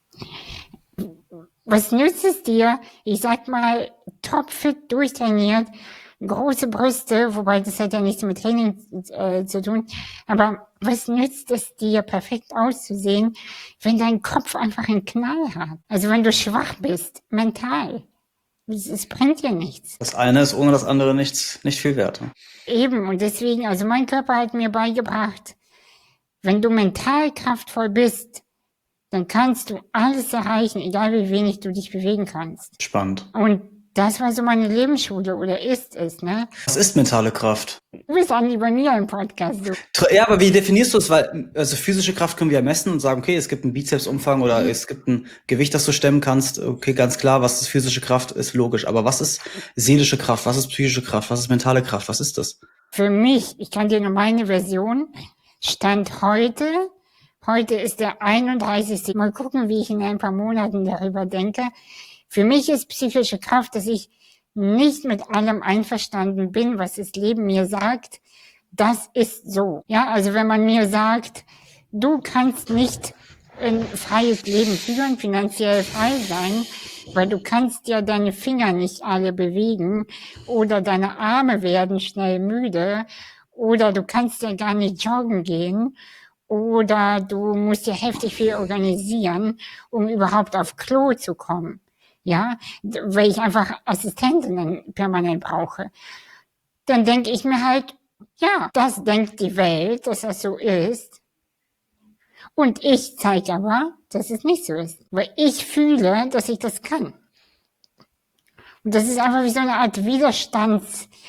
S1: Was nützt es dir? Ich sag mal, topfit, durchtrainiert, große Brüste, wobei das hat ja nichts mit Training äh, zu tun. Aber was nützt es dir, perfekt auszusehen, wenn dein Kopf einfach einen Knall hat? Also wenn du schwach bist, mental. Es, es bringt dir nichts.
S3: Das eine ist ohne das andere nichts, nicht viel wert. Ne?
S1: Eben, und deswegen, also mein Körper hat mir beigebracht, wenn du mental kraftvoll bist, dann kannst du alles erreichen, egal wie wenig du dich bewegen kannst.
S3: Spannend.
S1: Und das war so meine Lebensschule oder ist es, ne?
S3: Was ist mentale Kraft?
S1: Du bist Andi bei mir im Podcast. So.
S3: Tra- Ja, aber wie definierst du es? Weil, also physische Kraft können wir ja messen und sagen, okay, es gibt einen Bizepsumfang oder es gibt ein Gewicht, das du stemmen kannst. Okay, ganz klar, was ist physische Kraft, ist logisch. Aber was ist seelische Kraft? Was ist psychische Kraft? Was ist mentale Kraft? Was ist das?
S1: Für mich, ich kann dir nur meine Version, Stand heute, heute ist der einunddreißigste Mal gucken, wie ich in ein paar Monaten darüber denke. Für mich ist psychische Kraft, dass ich nicht mit allem einverstanden bin, was das Leben mir sagt. Das ist so. Ja, also wenn man mir sagt, du kannst nicht ein freies Leben führen, finanziell frei sein, weil du kannst ja deine Finger nicht alle bewegen oder deine Arme werden schnell müde oder du kannst ja gar nicht joggen gehen oder du musst ja heftig viel organisieren, um überhaupt auf Klo zu kommen. Ja, weil ich einfach Assistentinnen permanent brauche. Dann denke ich mir halt, ja, das denkt die Welt, dass das so ist. Und ich zeige aber, dass es nicht so ist. Weil ich fühle, dass ich das kann. Und das ist einfach wie so eine Art Widerstandskraft,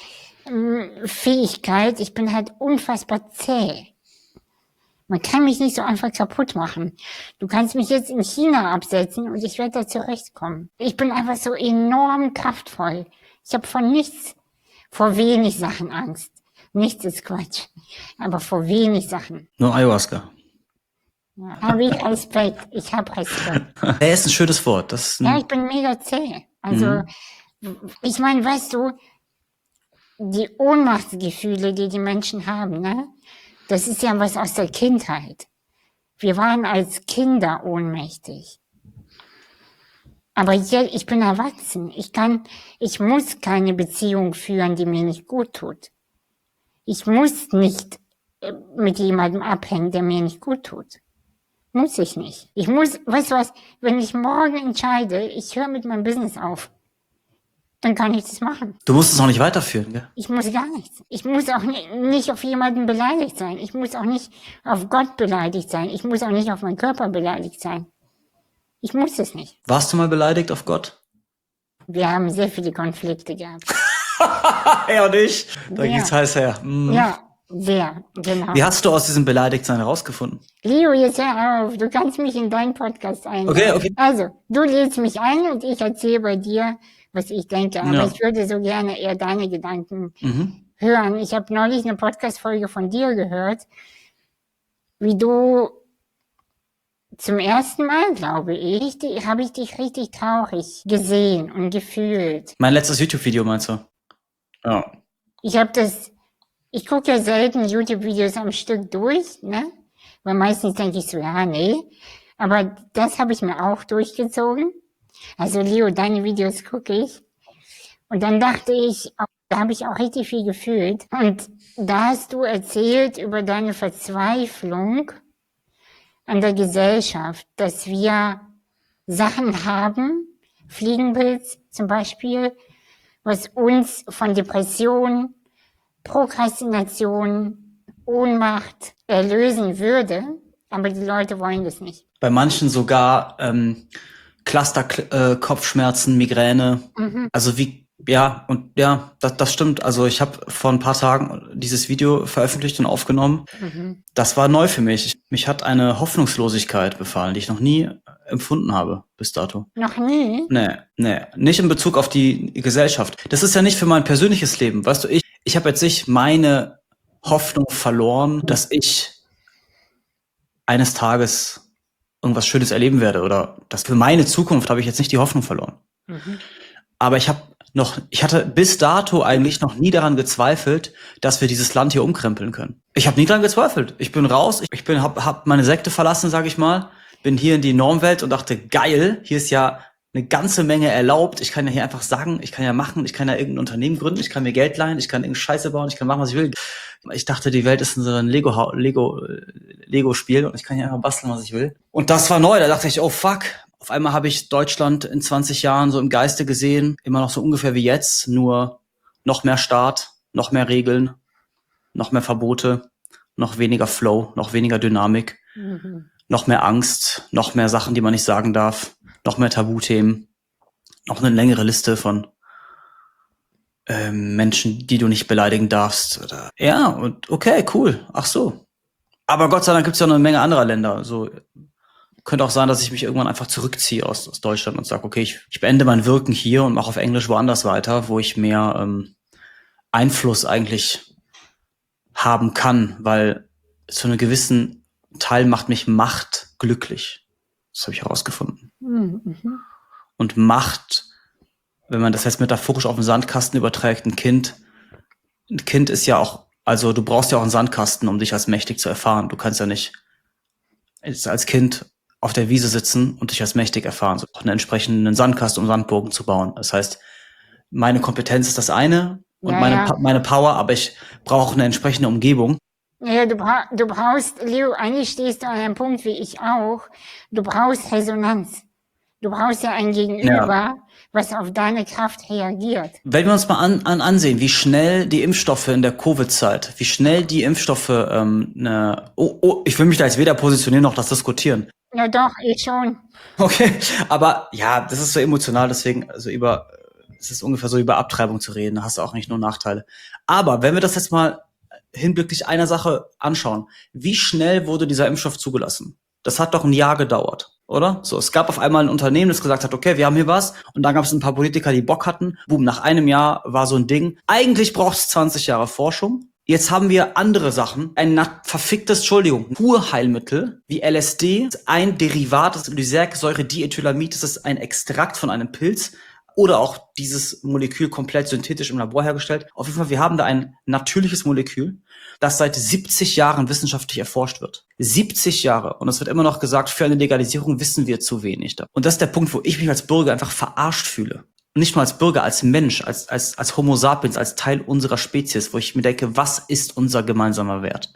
S1: ähm, Fähigkeit, ich bin halt unfassbar zäh. Man kann mich nicht so einfach kaputt machen. Du kannst mich jetzt in China absetzen und ich werde da zurechtkommen. Ich bin einfach so enorm kraftvoll. Ich habe vor nichts, vor wenig Sachen Angst. Nichts ist Quatsch, aber vor wenig Sachen.
S3: Nur Ayahuasca.
S1: Ja, habe ich Respekt. Ich habe Respekt.
S3: Er ist ein schönes Wort. Das ist ein
S1: Ja, ich bin mega zäh. Also,
S3: Mhm.
S1: ich meine, weißt du, die Ohnmachtsgefühle, die die Menschen haben, ne? Das ist ja was aus der Kindheit. Wir waren als Kinder ohnmächtig. Aber hier, ich bin erwachsen. Ich kann, ich muss keine Beziehung führen, die mir nicht gut tut. Ich muss nicht äh, mit jemandem abhängen, der mir nicht gut tut. Muss ich nicht. Ich muss, weißt du was, wenn ich morgen entscheide, ich höre mit meinem Business auf, dann kann ich das machen.
S3: Du musst es auch nicht weiterführen, gell?
S1: Ich muss gar nichts. Ich muss auch ni- nicht auf jemanden beleidigt sein. Ich muss auch nicht auf Gott beleidigt sein. Ich muss auch nicht auf meinen Körper beleidigt sein. Ich muss es nicht.
S3: Warst du mal beleidigt auf Gott?
S1: Wir haben sehr viele Konflikte gehabt.
S3: Er und ich. Da
S1: Ja.
S3: geht's heiß her. Mhm.
S1: Ja, sehr, genau.
S3: Wie hast du aus diesem Beleidigtsein herausgefunden?
S1: Leo, jetzt hör auf. Du kannst mich in deinen Podcast einladen.
S3: Okay, okay.
S1: Also, du lädst mich ein und ich erzähle bei dir, was ich denke. Aber
S3: Ja.
S1: ich würde so gerne eher deine Gedanken
S3: Mhm.
S1: hören. Ich habe neulich eine Podcast-Folge von dir gehört, wie du zum ersten Mal, glaube ich, die- habe ich dich richtig traurig gesehen und gefühlt.
S3: Mein letztes YouTube-Video meinst du? Ja.
S1: Ich habe das, ich gucke ja selten YouTube-Videos am Stück durch, ne? Weil meistens denke ich so, ja, nee. Aber das habe ich mir auch durchgezogen. Also Leo, deine Videos gucke ich. Und dann dachte ich, oh, da habe ich auch richtig viel gefühlt. Und da hast du erzählt über deine Verzweiflung an der Gesellschaft, dass wir Sachen haben, Fliegenpilz zum Beispiel, was uns von Depression, Prokrastination, Ohnmacht erlösen würde, aber die Leute wollen das nicht.
S3: Bei manchen sogar ähm, Cluster-Kopfschmerzen, Migräne.
S1: Mhm.
S3: Also wie, ja, und ja, das, das stimmt. Also ich habe vor ein paar Tagen dieses Video veröffentlicht und aufgenommen.
S1: Mhm.
S3: Das war neu für mich. Mich hat eine Hoffnungslosigkeit befallen, die ich noch nie empfunden habe bis dato.
S1: Noch nie?
S3: Nee, nee, nicht in Bezug auf die Gesellschaft. Das ist ja nicht für mein persönliches Leben. Weißt du, ich, ich habe jetzt nicht meine Hoffnung verloren, dass ich eines Tages irgendwas Schönes erleben werde oder dass für meine Zukunft habe ich jetzt nicht die Hoffnung verloren.
S1: Mhm.
S3: Aber ich habe noch, ich hatte bis dato eigentlich noch nie daran gezweifelt, dass wir dieses Land hier umkrempeln können. Ich habe nie daran gezweifelt. Ich bin raus, ich, ich bin, hab, hab meine Sekte verlassen, sage ich mal, bin hier in die Normwelt und dachte, geil, hier ist ja eine ganze Menge erlaubt. Ich kann ja hier einfach sagen, ich kann ja machen, ich kann ja irgendein Unternehmen gründen, ich kann mir Geld leihen, ich kann irgendeine Scheiße bauen, ich kann machen, was ich will. Ich dachte, die Welt ist so ein Lego, Lego, Lego-Spiel und ich kann ja einfach basteln, was ich will. Und das war neu, da dachte ich, oh fuck. Auf einmal habe ich Deutschland in zwanzig Jahren so im Geiste gesehen, immer noch so ungefähr wie jetzt, nur noch mehr Staat, noch mehr Regeln, noch mehr Verbote, noch weniger Flow, noch weniger Dynamik,
S1: Mhm.
S3: noch mehr Angst, noch mehr Sachen, die man nicht sagen darf, noch mehr Tabuthemen, noch eine längere Liste von ähm, Menschen, die du nicht beleidigen darfst. Oder ja, und okay, cool, ach so. Aber Gott sei Dank gibt es ja noch eine Menge anderer Länder. So könnte auch sein, dass ich mich irgendwann einfach zurückziehe aus, aus Deutschland und sage, okay, ich, ich beende mein Wirken hier und mache auf Englisch woanders weiter, wo ich mehr ähm, Einfluss eigentlich haben kann, weil zu einem gewissen Teil macht mich Macht glücklich. Das habe ich herausgefunden.
S1: Mhm.
S3: Und Macht, wenn man das jetzt metaphorisch auf den Sandkasten überträgt, ein Kind, ein Kind ist ja auch, also du brauchst ja auch einen Sandkasten, um dich als mächtig zu erfahren. Du kannst ja nicht jetzt als Kind auf der Wiese sitzen und dich als mächtig erfahren. So, auch einen entsprechenden Sandkasten, um Sandburgen zu bauen. Das heißt, meine Kompetenz ist das eine und
S1: Ja,
S3: meine,
S1: ja.
S3: Pa- meine Power, aber ich brauche auch eine entsprechende Umgebung.
S1: Ja, du, bra du brauchst, Leo, eigentlich stehst du an einem Punkt wie ich auch. Du brauchst Resonanz. Du brauchst ja ein Gegenüber, was auf deine Kraft reagiert.
S3: Wenn wir uns mal an, an ansehen, wie schnell die Impfstoffe in der Covid-Zeit, wie schnell die Impfstoffe, ähm, ne, oh, oh, ich will mich da jetzt weder positionieren noch das diskutieren.
S1: Ja doch, ich schon.
S3: Okay, aber ja, das ist so emotional, deswegen, also über Es ist ungefähr so, über Abtreibung zu reden, da hast du auch nicht nur Nachteile. Aber wenn wir das jetzt mal hinblicklich einer Sache anschauen, wie schnell wurde dieser Impfstoff zugelassen? Das hat doch ein Jahr gedauert, oder? So, es gab auf einmal ein Unternehmen, das gesagt hat, okay, wir haben hier was, und dann gab es ein paar Politiker, die Bock hatten. Boom, nach einem Jahr war so ein Ding. Eigentlich braucht es zwanzig Jahre Forschung. Jetzt haben wir andere Sachen. Ein verficktes, Entschuldigung, Urheilmittel wie L S D, ein Derivat des Lysergsäure-Diethylamid, das ist ein Extrakt von einem Pilz, oder auch dieses Molekül komplett synthetisch im Labor hergestellt. Auf jeden Fall, wir haben da ein natürliches Molekül, das seit siebzig Jahren wissenschaftlich erforscht wird. siebzig Jahre. Und es wird immer noch gesagt, für eine Legalisierung wissen wir zu wenig. Und das ist der Punkt, wo ich mich als Bürger einfach verarscht fühle. Nicht mal als Bürger, als Mensch, als, als, als Homo sapiens, als Teil unserer Spezies, wo ich mir denke, was ist unser gemeinsamer Wert?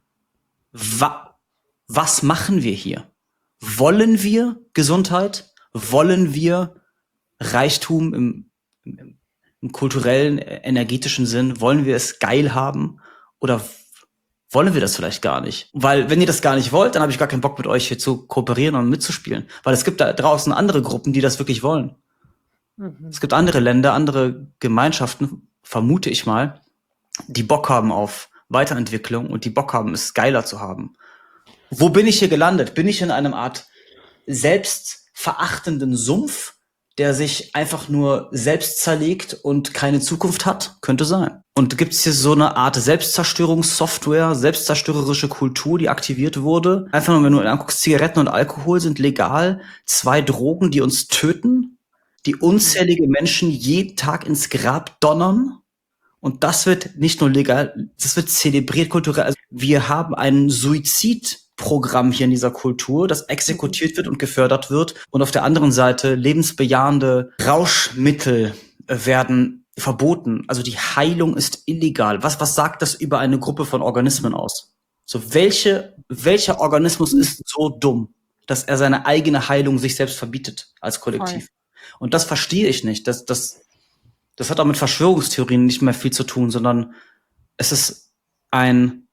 S3: Wa- was machen wir hier? Wollen wir Gesundheit? Wollen wir Reichtum im, im, im kulturellen, energetischen Sinn? Wollen wir es geil haben? Oder wollen wir das vielleicht gar nicht? Weil wenn ihr das gar nicht wollt, dann habe ich gar keinen Bock, mit euch hier zu kooperieren und mitzuspielen. Weil es gibt da draußen andere Gruppen, die das wirklich wollen. Mhm. Es gibt andere Länder, andere Gemeinschaften, vermute ich mal, die Bock haben auf Weiterentwicklung und die Bock haben, es geiler zu haben. Wo bin ich hier gelandet? Bin ich in einem Art selbstverachtenden Sumpf, der sich einfach nur selbst zerlegt und keine Zukunft hat? Könnte sein. Und gibt es hier so eine Art Selbstzerstörungssoftware, selbstzerstörerische Kultur, die aktiviert wurde? Einfach nur, wenn du anguckst, Zigaretten und Alkohol sind legal. Zwei Drogen, die uns töten, die unzählige Menschen jeden Tag ins Grab donnern. Und das wird nicht nur legal, das wird zelebriert kulturell. Also wir haben einen Suizid Programm hier in dieser Kultur, das exekutiert wird und gefördert wird. Und auf der anderen Seite lebensbejahende Rauschmittel werden verboten. Also die Heilung ist illegal. Was, was sagt das über eine Gruppe von Organismen aus? So, welche, welcher Organismus ist so dumm, dass er seine eigene Heilung sich selbst verbietet als Kollektiv? Voll. Und das verstehe ich nicht. Das, das, das hat auch mit Verschwörungstheorien nicht mehr viel zu tun, sondern es ist ein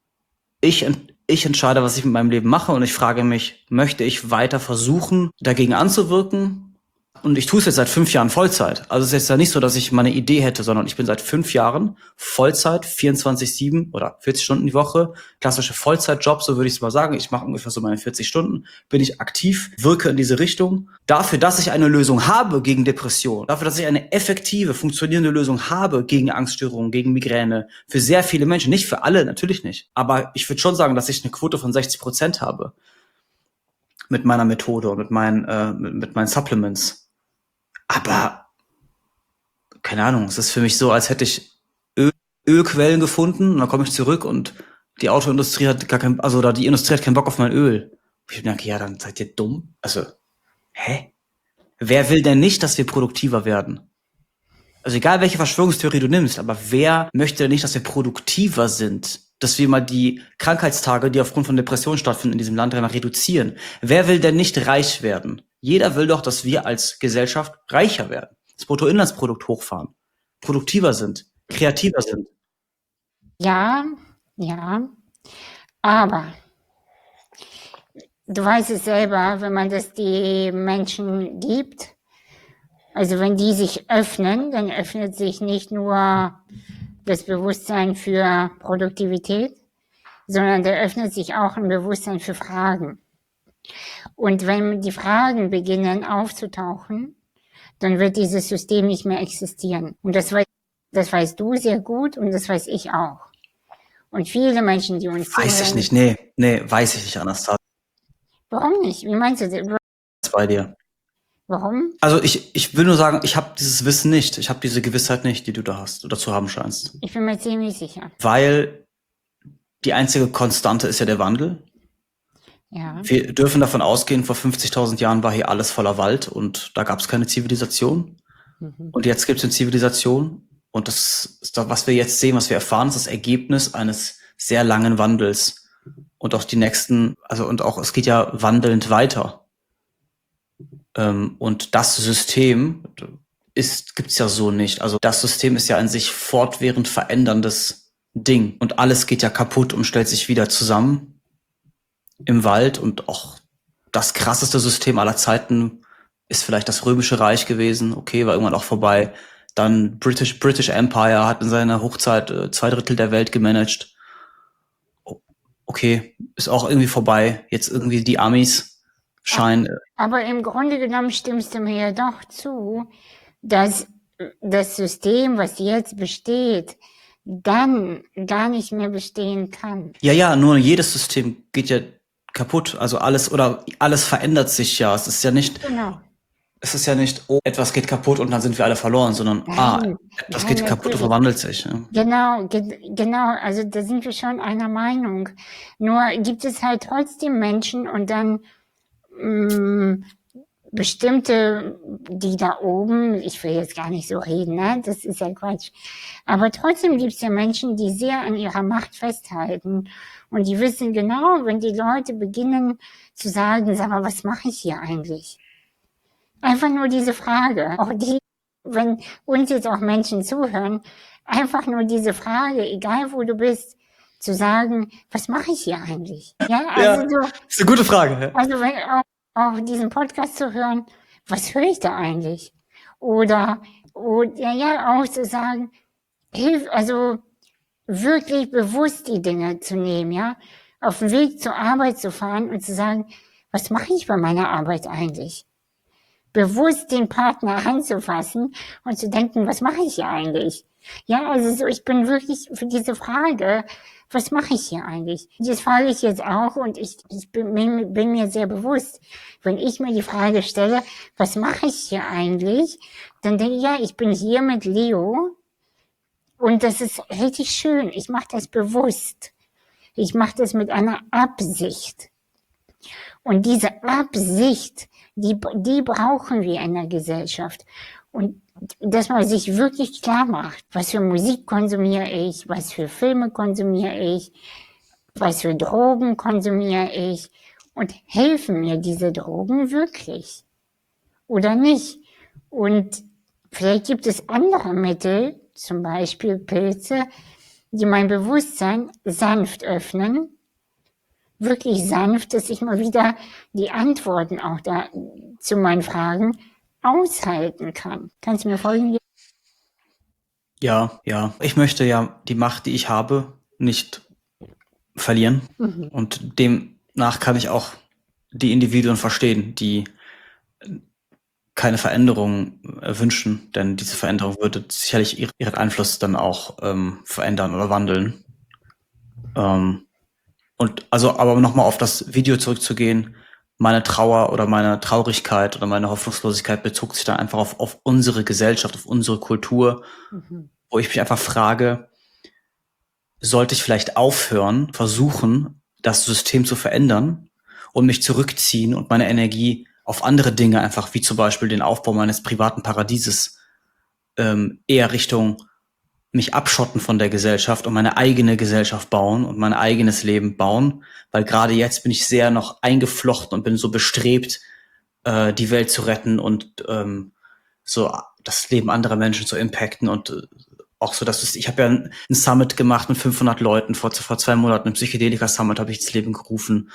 S3: Ich Ich entscheide, was ich mit meinem Leben mache, und ich frage mich, möchte ich weiter versuchen, dagegen anzuwirken? Und ich tue es jetzt seit fünf Jahren Vollzeit. Also es ist jetzt ja nicht so, dass ich meine Idee hätte, sondern ich bin seit fünf Jahren Vollzeit, vierundzwanzig sieben oder vierzig Stunden die Woche, klassische Vollzeitjob, so würde ich es mal sagen. Ich mache ungefähr so meine vierzig Stunden, bin ich aktiv, wirke in diese Richtung. Dafür, dass ich eine Lösung habe gegen Depression, dafür, dass ich eine effektive, funktionierende Lösung habe gegen Angststörungen, gegen Migräne, für sehr viele Menschen, nicht für alle, natürlich nicht. Aber ich würde schon sagen, dass ich eine Quote von sechzig Prozent habe mit meiner Methode und mit meinen, äh, mit, mit meinen Supplements. Aber, keine Ahnung, es ist für mich so, als hätte ich Öl, Ölquellen gefunden, und dann komme ich zurück und die Autoindustrie hat gar kein, also oder die Industrie hat keinen Bock auf mein Öl. Und ich denke, ja, dann seid ihr dumm. Also, hä? Wer will denn nicht, dass wir produktiver werden? Also egal, welche Verschwörungstheorie du nimmst, aber wer möchte denn nicht, dass wir produktiver sind? Dass wir mal die Krankheitstage, die aufgrund von Depressionen stattfinden in diesem Land, einmal reduzieren. Wer will denn nicht reich werden? Jeder will doch, dass wir als Gesellschaft reicher werden, das Bruttoinlandsprodukt hochfahren, produktiver sind, kreativer sind.
S1: Ja, ja, aber du weißt es selber, wenn man das die Menschen gibt, also wenn die sich öffnen, dann öffnet sich nicht nur das Bewusstsein für Produktivität, sondern da öffnet sich auch ein Bewusstsein für Fragen. Und wenn die Fragen beginnen aufzutauchen, dann wird dieses System nicht mehr existieren. Und das, weiß, das weißt du sehr gut und das weiß ich auch. Und viele Menschen, die uns
S3: Weiß zuhören, ich nicht, nee, nee, weiß ich nicht, Anastasia.
S1: Warum nicht? Wie meinst du das?
S3: Bei dir.
S1: Warum?
S3: Also ich, ich will nur sagen, ich habe dieses Wissen nicht. Ich habe diese Gewissheit nicht, die du da hast oder zu haben scheinst.
S1: Ich bin mir ziemlich sicher.
S3: Weil die einzige Konstante ist ja der Wandel.
S1: Ja.
S3: Wir dürfen davon ausgehen, vor fünfzigtausend Jahren war hier alles voller Wald und da gab es keine Zivilisation. Mhm. Und jetzt gibt es eine Zivilisation. Und das ist das, was wir jetzt sehen, was wir erfahren, ist das Ergebnis eines sehr langen Wandels. Und auch die nächsten, also und auch, es geht ja wandelnd weiter. Ähm, und das System ist, gibt's ja so nicht. Also das System ist ja ein sich fortwährend veränderndes Ding. Und alles geht ja kaputt und stellt sich wieder zusammen im Wald. Und auch das krasseste System aller Zeiten ist vielleicht das Römische Reich gewesen, okay, war irgendwann auch vorbei. Dann British, British Empire hat in seiner Hochzeit äh, zwei Drittel der Welt gemanagt. O- Okay, ist auch irgendwie vorbei. Jetzt irgendwie die Amis scheinen, äh,
S1: Aber im Grunde genommen stimmst du mir ja doch zu, dass das System, was jetzt besteht, dann gar nicht mehr bestehen kann.
S3: ja, ja, nur jedes System geht ja kaputt. Also alles oder alles verändert sich ja. Es ist ja nicht,
S1: Genau.
S3: es ist ja nicht, oh, etwas geht kaputt und dann sind wir alle verloren, sondern ah,
S1: Nein,
S3: etwas
S1: nein,
S3: geht kaputt und
S1: natürlich.
S3: verwandelt sich. Ja.
S1: Genau, ge genau, also da sind wir schon einer Meinung. Nur gibt es halt trotzdem Menschen und dann mh, bestimmte, die da oben, ich will jetzt gar nicht so reden, ne? Das ist ja Quatsch. Aber trotzdem gibt es ja Menschen, die sehr an ihrer Macht festhalten. Und die wissen genau, wenn die Leute beginnen zu sagen, sag mal, was mache ich hier eigentlich? Einfach nur diese Frage. Auch die, wenn uns jetzt auch Menschen zuhören, einfach nur diese Frage, egal wo du bist, zu sagen, was mache ich hier eigentlich? Ja, also
S3: Ja,
S1: so,
S3: ist eine gute Frage. Ja.
S1: also wenn auch, auch diesen Podcast zu hören, was höre ich da eigentlich? Oder, oder ja, auch zu sagen, hilf, also wirklich bewusst die Dinge zu nehmen, ja, auf dem Weg zur Arbeit zu fahren und zu sagen, was mache ich bei meiner Arbeit eigentlich? Bewusst den Partner anzufassen und zu denken, was mache ich hier eigentlich? Ja, also so, ich bin wirklich für diese Frage, was mache ich hier eigentlich? Das frage ich jetzt auch und ich, ich bin, bin mir sehr bewusst, wenn ich mir die Frage stelle, was mache ich hier eigentlich, dann denke ich, ja, ich bin hier mit Leo und das ist richtig schön. Ich mache das bewusst. Ich mache das mit einer Absicht. Und diese Absicht, die, die brauchen wir in der Gesellschaft. Und dass man sich wirklich klar macht, was für Musik konsumiere ich, was für Filme konsumiere ich, was für Drogen konsumiere ich und helfen mir diese Drogen wirklich oder nicht? Und vielleicht gibt es andere Mittel, zum Beispiel Pilze, die mein Bewusstsein sanft öffnen, wirklich sanft, dass ich mal wieder die Antworten auch da zu meinen Fragen aushalten kann. Kannst du mir folgen?
S3: Ja, ja. Ich möchte ja die Macht, die ich habe, nicht verlieren.
S1: Mhm.
S3: Und demnach kann ich auch die Individuen verstehen, die keine Veränderung äh, wünschen, denn diese Veränderung würde sicherlich ihr- ihren Einfluss dann auch ähm, verändern oder wandeln. Ähm, und also, aber nochmal auf das Video zurückzugehen, meine Trauer oder meine Traurigkeit oder meine Hoffnungslosigkeit bezog sich dann einfach auf, auf unsere Gesellschaft, auf unsere Kultur,
S1: Mhm.
S3: wo ich mich einfach frage, sollte ich vielleicht aufhören, versuchen, das System zu verändern und mich zurückziehen und meine Energie auf andere Dinge einfach, wie zum Beispiel den Aufbau meines privaten Paradieses, ähm, eher Richtung mich abschotten von der Gesellschaft und meine eigene Gesellschaft bauen und mein eigenes Leben bauen, weil gerade jetzt bin ich sehr noch eingeflochten und bin so bestrebt, äh, die Welt zu retten und ähm, so das Leben anderer Menschen zu impacten und äh, auch so, dass es, ich habe ja ein, ein Summit gemacht mit fünfhundert Leuten vor, vor zwei Monaten, ein Psychedelika-Summit habe ich ins Leben gerufen.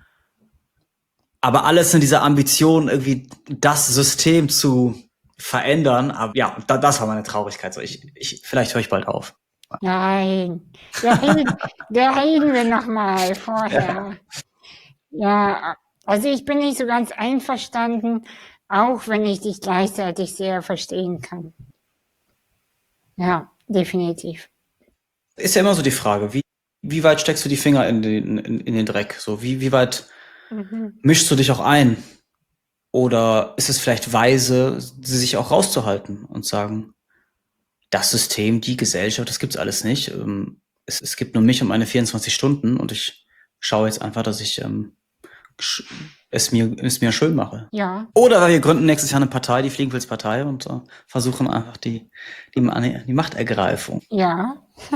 S3: Aber alles in dieser Ambition, irgendwie das System zu verändern. Aber ja, da, das war meine Traurigkeit. So, ich, ich, vielleicht höre ich bald auf.
S1: Nein, da reden, da reden wir nochmal vorher. Ja, also ich bin nicht so ganz einverstanden, auch wenn ich dich gleichzeitig sehr verstehen kann. Ja, definitiv.
S3: Ist ja immer so die Frage, wie, wie weit steckst du die Finger in den, in, in den Dreck? So, wie, wie weit
S1: Mhm.
S3: mischst du dich auch ein? Oder ist es vielleicht weise, sich auch rauszuhalten und sagen, das System, die Gesellschaft, das gibt's alles nicht. Ähm, Es, es gibt nur mich und meine vierundzwanzig Stunden und ich schaue jetzt einfach, dass ich ähm, sch- es mir, es mir schön mache.
S1: Ja,
S3: Oder wir gründen nächstes Jahr eine Partei, die Fliegenpilzpartei, und äh, versuchen einfach die, die, Ma- die Machtergreifung.
S1: ja.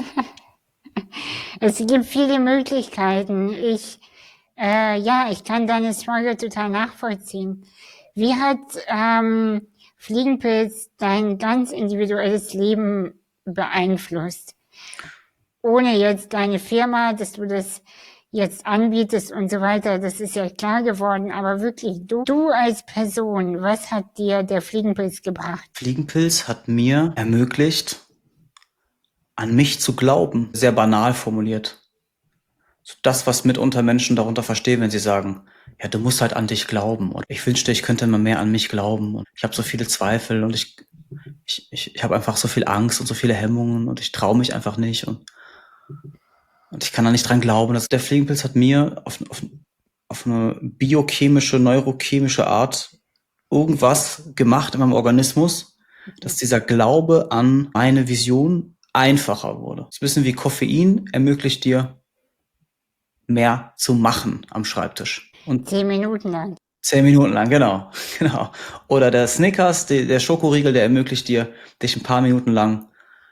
S1: Es gibt viele Möglichkeiten. Ich, äh, ja, ich kann deine Frage total nachvollziehen. Wie hat ähm, Fliegenpilz dein ganz individuelles Leben beeinflusst? Ohne jetzt deine Firma, dass du das jetzt anbietest und so weiter, das ist ja klar geworden, aber wirklich, du, du als Person, was hat dir der Fliegenpilz gebracht?
S3: Fliegenpilz hat mir ermöglicht, an mich zu glauben. Sehr banal formuliert. So das, was mitunter Menschen darunter verstehen, wenn sie sagen, ja, du musst halt an dich glauben. Und ich wünschte, ich könnte immer mehr an mich glauben. Und ich habe so viele Zweifel und ich, ich, ich, ich habe einfach so viel Angst und so viele Hemmungen und ich traue mich einfach nicht. Und, und ich kann da nicht dran glauben. Dass der Fliegenpilz hat mir auf, auf, auf eine biochemische, neurochemische Art irgendwas gemacht in meinem Organismus, dass dieser Glaube an meine Vision einfacher wurde. Das ist ein bisschen wie Koffein ermöglicht dir, mehr zu machen am Schreibtisch. Und
S1: Zehn Minuten lang.
S3: Zehn Minuten lang, genau, genau. Oder der Snickers, der, der Schokoriegel, der ermöglicht dir, dich ein paar Minuten lang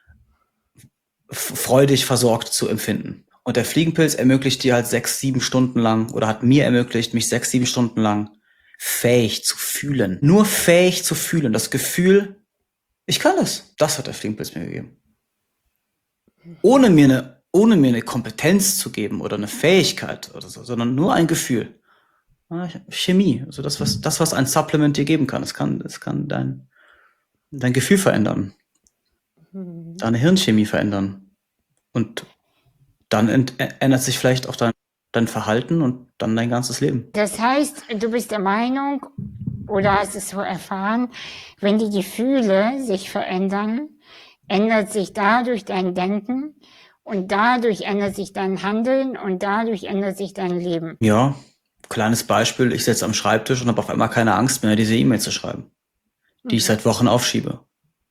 S3: freudig versorgt zu empfinden. Und der Fliegenpilz ermöglicht dir halt sechs, sieben Stunden lang, oder hat mir ermöglicht, mich sechs, sieben Stunden lang fähig zu fühlen. Nur fähig zu fühlen. Das Gefühl, ich kann es. Das hat der Fliegenpilz mir gegeben. Ohne mir eine ohne mir eine Kompetenz zu geben oder eine Fähigkeit oder so, sondern nur ein Gefühl. Chemie, also das, was, das, was ein Supplement dir geben kann. Es kann, es kann dein, dein Gefühl verändern. Deine Hirnchemie verändern. Und dann ent, ändert sich vielleicht auch dein, dein Verhalten und dann dein ganzes Leben.
S1: Das heißt, du bist der Meinung, oder hast es so erfahren, wenn die Gefühle sich verändern, ändert sich dadurch dein Denken, und dadurch ändert sich dein Handeln und dadurch ändert sich dein Leben.
S3: Ja, kleines Beispiel, ich sitze am Schreibtisch und habe auf einmal keine Angst mehr, diese E-Mail zu schreiben, die ich seit Wochen aufschiebe.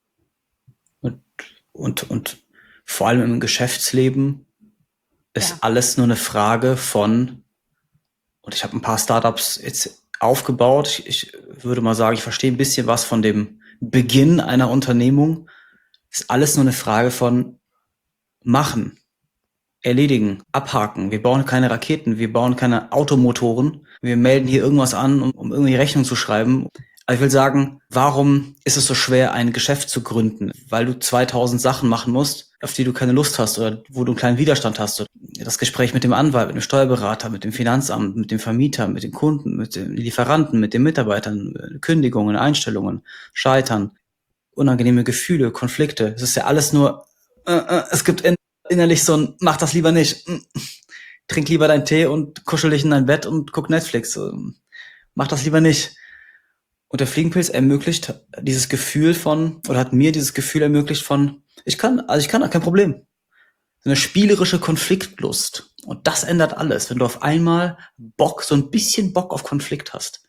S3: Und, und, und vor allem im Geschäftsleben ist
S1: Ja.
S3: alles nur eine Frage von, und ich habe ein paar Startups jetzt aufgebaut, ich, ich würde mal sagen, ich verstehe ein bisschen was von dem Beginn einer Unternehmung, ist alles nur eine Frage von machen, erledigen, abhaken. Wir bauen keine Raketen, wir bauen keine Automotoren. Wir melden hier irgendwas an, um, um irgendwie Rechnung zu schreiben. Aber ich will sagen, warum ist es so schwer, ein Geschäft zu gründen? Weil du zweitausend Sachen machen musst, auf die du keine Lust hast oder wo du einen kleinen Widerstand hast. Das Gespräch mit dem Anwalt, mit dem Steuerberater, mit dem Finanzamt, mit dem Vermieter, mit den Kunden, mit den Lieferanten, mit den Mitarbeitern, Kündigungen, Einstellungen, Scheitern, unangenehme Gefühle, Konflikte. Es ist ja alles nur Äh, äh, es gibt in, innerlich so ein, mach das lieber nicht. Trink lieber deinen Tee und kuschel dich in dein Bett und guck Netflix. Mach das lieber nicht. Und der Fliegenpilz ermöglicht dieses Gefühl von, oder hat mir dieses Gefühl ermöglicht von, ich kann, also ich kann, kein Problem. So eine spielerische Konfliktlust. Und das ändert alles, wenn du auf einmal Bock, so ein bisschen Bock auf Konflikt hast.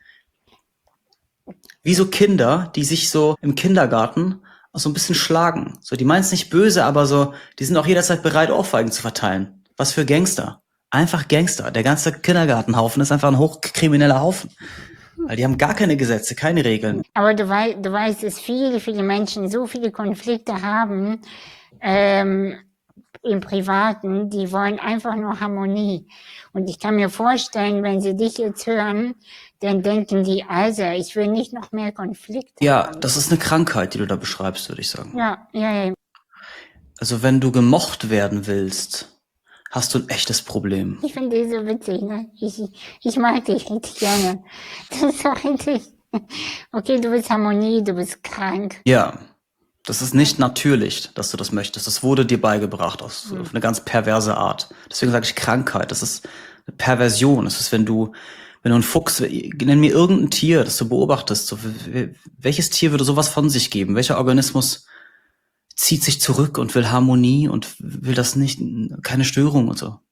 S3: Wie so Kinder, die sich so im Kindergarten so ein bisschen schlagen. So, die meinen es nicht böse, aber so, die sind auch jederzeit bereit, Ohrfeigen zu verteilen. Was für Gangster. Einfach Gangster. Der ganze Kindergartenhaufen ist einfach ein hochkrimineller Haufen. Weil die haben gar keine Gesetze, keine Regeln.
S1: Aber du, wei du weißt, dass viele, viele Menschen so viele Konflikte haben, ähm, im Privaten, die wollen einfach nur Harmonie. Und ich kann mir vorstellen, wenn sie dich jetzt hören, dann denken die, also, ich will nicht noch mehr Konflikte
S3: Ja,
S1: haben.
S3: das ist eine Krankheit, die du da beschreibst, würde ich sagen.
S1: Ja, ja, ja.
S3: Also wenn du gemocht werden willst, hast du ein echtes Problem.
S1: Ich finde die so witzig, ne? Ich, ich mag dich richtig gerne. Das ist so richtig. Okay, du willst Harmonie, du bist krank.
S3: Ja, das ist nicht natürlich, dass du das möchtest. Das wurde dir beigebracht auf,
S1: Mhm.
S3: auf eine ganz perverse Art. Deswegen sage ich Krankheit. Das ist eine Perversion. Das ist, wenn du, wenn du ein Fuchs, nenn mir irgendein Tier, das du beobachtest. So, welches Tier würde sowas von sich geben? Welcher Organismus zieht sich zurück und will Harmonie und will das nicht, keine Störung und so?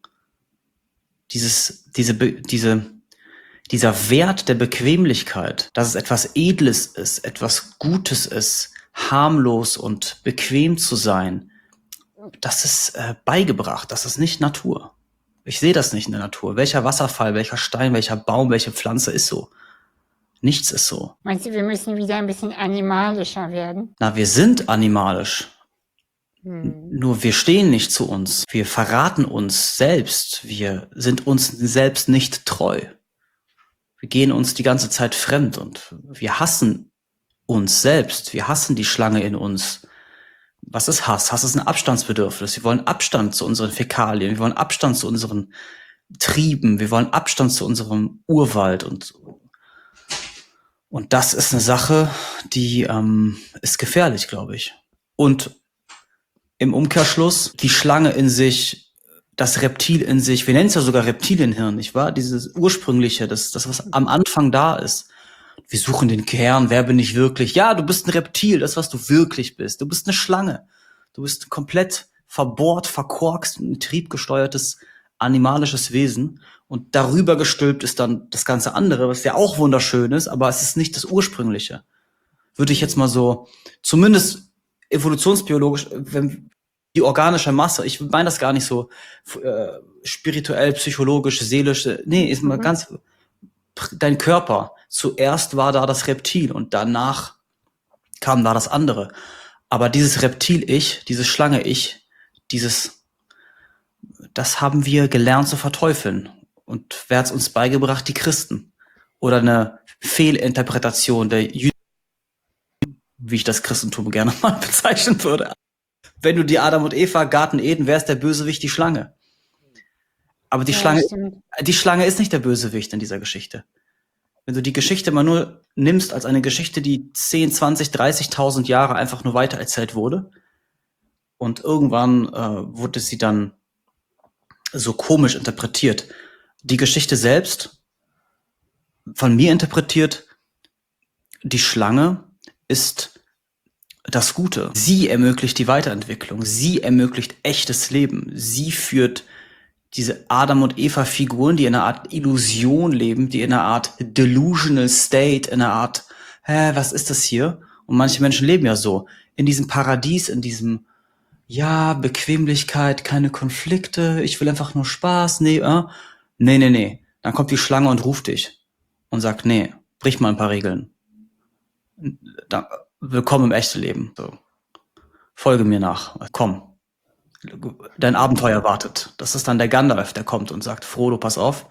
S3: Dieses, diese, diese, dieser Wert der Bequemlichkeit, dass es etwas Edles ist, etwas Gutes ist, harmlos und bequem zu sein, das ist äh, beigebracht, das ist nicht Natur. Ich sehe das nicht in der Natur. Welcher Wasserfall, welcher Stein, welcher Baum, welche Pflanze ist so? Nichts ist so.
S1: Meinst du, wir müssen wieder ein bisschen animalischer werden?
S3: Na, wir sind animalisch.
S1: Hm.
S3: Nur wir stehen nicht zu uns. Wir verraten uns selbst. Wir sind uns selbst nicht treu. Wir gehen uns die ganze Zeit fremd und wir hassen uns selbst. Wir hassen die Schlange in uns. Was ist Hass? Hass ist ein Abstandsbedürfnis. Wir wollen Abstand zu unseren Fäkalien. Wir wollen Abstand zu unseren Trieben, wir wollen Abstand zu unserem Urwald und und das ist eine Sache, die ähm, ist gefährlich, glaube ich. Und im Umkehrschluss die Schlange in sich, das Reptil in sich, wir nennen es ja sogar Reptilienhirn, nicht wahr? Dieses ursprüngliche, das, das was am Anfang da ist. Wir suchen den Kern, wer bin ich wirklich? Ja, du bist ein Reptil, das was du wirklich bist. Du bist eine Schlange. Du bist komplett verbohrt, verkorkst, ein triebgesteuertes animalisches Wesen. Und darüber gestülpt ist dann das ganze andere, was ja auch wunderschön ist, aber es ist nicht das Ursprüngliche. Würde ich jetzt mal so, zumindest evolutionsbiologisch, wenn die organische Masse, ich meine das gar nicht so äh, spirituell, psychologisch, seelisch, nee, ist mal
S1: Mhm.
S3: ganz, dein Körper, zuerst war da das Reptil und danach kam da das andere. Aber dieses Reptil-Ich, dieses Schlange-Ich, dieses, das haben wir gelernt zu verteufeln. Und wer hat's uns beigebracht? Die Christen. Oder eine Fehlinterpretation der Jü wie ich das Christentum gerne mal bezeichnen würde. Wenn du die Adam und Eva, Garten Eden, wer ist der Bösewicht? Die Schlange. Aber die
S1: Ja,
S3: Schlange,
S1: stimmt.
S3: die Schlange ist nicht der Bösewicht in dieser Geschichte. Wenn du die Geschichte mal nur nimmst als eine Geschichte, die zehn, zwanzig, dreißigtausend Jahre einfach nur weitererzählt wurde und irgendwann äh, wurde sie dann so komisch interpretiert. Die Geschichte selbst, von mir interpretiert, die Schlange ist das Gute. Sie ermöglicht die Weiterentwicklung. Sie ermöglicht echtes Leben. Sie führt diese Adam und Eva Figuren, die in einer Art Illusion leben, die in einer Art delusional state, in einer Art, hä, was ist das hier? Und manche Menschen leben ja so. In diesem Paradies, in diesem, ja, Bequemlichkeit, keine Konflikte, ich will einfach nur Spaß, nee, äh, nee, nee, nee. Dann kommt die Schlange und ruft dich und sagt, nee, brich mal ein paar Regeln. Da, willkommen im echten Leben. So. Folge mir nach. Komm. Dein Abenteuer wartet. Das ist dann der Gandalf, der kommt und sagt, Frodo, pass auf.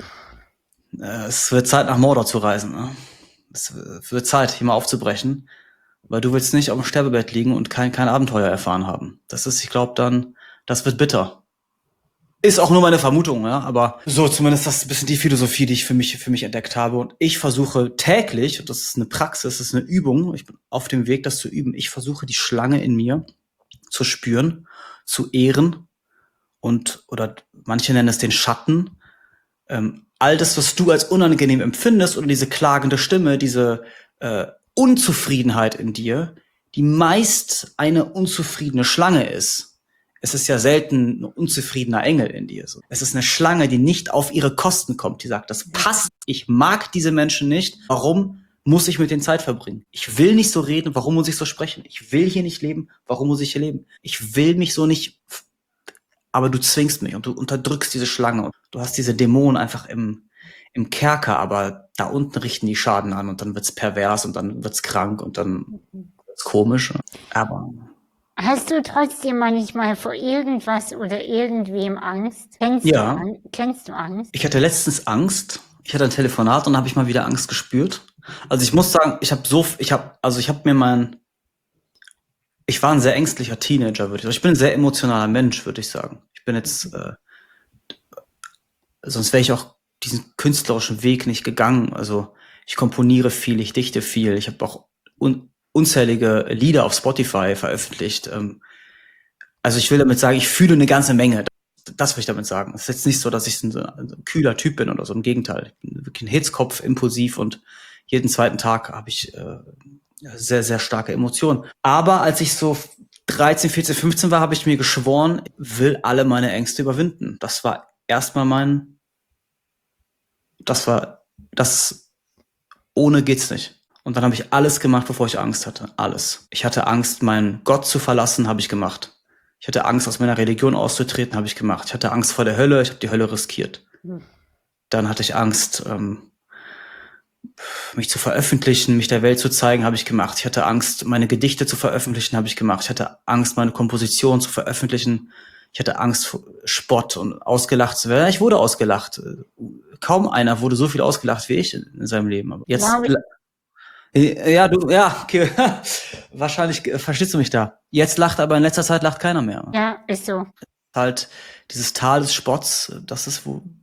S3: Es wird Zeit, nach Mordor zu reisen. Ne? Es wird Zeit, hier mal aufzubrechen. Weil du willst nicht auf dem Sterbebett liegen und kein, kein Abenteuer erfahren haben. Das ist, ich glaube dann, das wird bitter. Ist auch nur meine Vermutung, ja, aber so zumindest das ist ein bisschen die Philosophie, die ich für mich für mich entdeckt habe. Und ich versuche täglich, und das ist eine Praxis, das ist eine Übung, ich bin auf dem Weg, das zu üben, ich versuche die Schlange in mir zu spüren, zu ehren und, oder manche nennen es den Schatten, ähm, all das, was du als unangenehm empfindest oder diese klagende Stimme, diese äh, Unzufriedenheit in dir, die meist eine unzufriedene Schlange ist. Es ist ja selten ein unzufriedener Engel in dir. Es ist eine Schlange, die nicht auf ihre Kosten kommt, die sagt, das passt, ich mag diese Menschen nicht, warum muss ich mit denen Zeit verbringen? Ich will nicht so reden, warum muss ich so sprechen? Ich will hier nicht leben, warum muss ich hier leben? Ich will mich so nicht, aber du zwingst mich und du unterdrückst diese Schlange. Du hast diese Dämonen einfach im, im Kerker, aber da unten richten die Schaden an und dann wird's pervers und dann wird's krank und dann wird's komisch. Aber
S1: Hast du trotzdem manchmal vor irgendwas oder irgendwem Angst? Kennst
S3: ja,
S1: du, Ang- kennst du Angst?
S3: ich hatte letztens Angst. Ich hatte ein Telefonat und habe ich mal wieder Angst gespürt. Also ich muss sagen, ich habe so, ich habe, also ich habe mir mein, ich war ein sehr ängstlicher Teenager, würde ich sagen. Ich bin ein sehr emotionaler Mensch, würde ich sagen. Ich bin jetzt, äh, sonst wäre ich auch diesen künstlerischen Weg nicht gegangen. Also ich komponiere viel, ich dichte viel. Ich habe auch un unzählige Lieder auf Spotify veröffentlicht. Ähm, also ich will damit sagen, ich fühle eine ganze Menge. Das, das will ich damit sagen. Es ist jetzt nicht so, dass ich ein, ein, ein kühler Typ bin oder so. Im Gegenteil. Ich bin wirklich ein Hitzkopf, impulsiv und jeden zweiten Tag habe ich äh, sehr, sehr starke Emotionen. Aber als ich so dreizehn, vierzehn, fünfzehn war, habe ich mir geschworen, will alle meine Ängste überwinden. Das war erstmal mein, das war, das, ohne geht's nicht. Und dann habe ich alles gemacht, bevor ich Angst hatte. Alles. Ich hatte Angst, meinen Gott zu verlassen, habe ich gemacht. Ich hatte Angst, aus meiner Religion auszutreten, habe ich gemacht. Ich hatte Angst vor der Hölle, ich habe die Hölle riskiert.
S1: Hm.
S3: Dann hatte ich Angst, ähm, mich zu veröffentlichen, mich der Welt zu zeigen, habe ich gemacht. Ich hatte Angst, meine Gedichte zu veröffentlichen, habe ich gemacht. Ich hatte Angst, meine Komposition zu veröffentlichen. Ich hatte Angst vor Spott und ausgelacht zu werden. Ich wurde ausgelacht. Kaum einer wurde so viel ausgelacht wie ich in seinem Leben. Aber jetzt,
S1: Glaube ich.
S3: ja, du, ja, okay. Wahrscheinlich äh, verstehst du mich da. Jetzt lacht aber in letzter Zeit lacht keiner mehr.
S1: Ja, ist so.
S3: Halt dieses Tal des Spotts, das ist wo,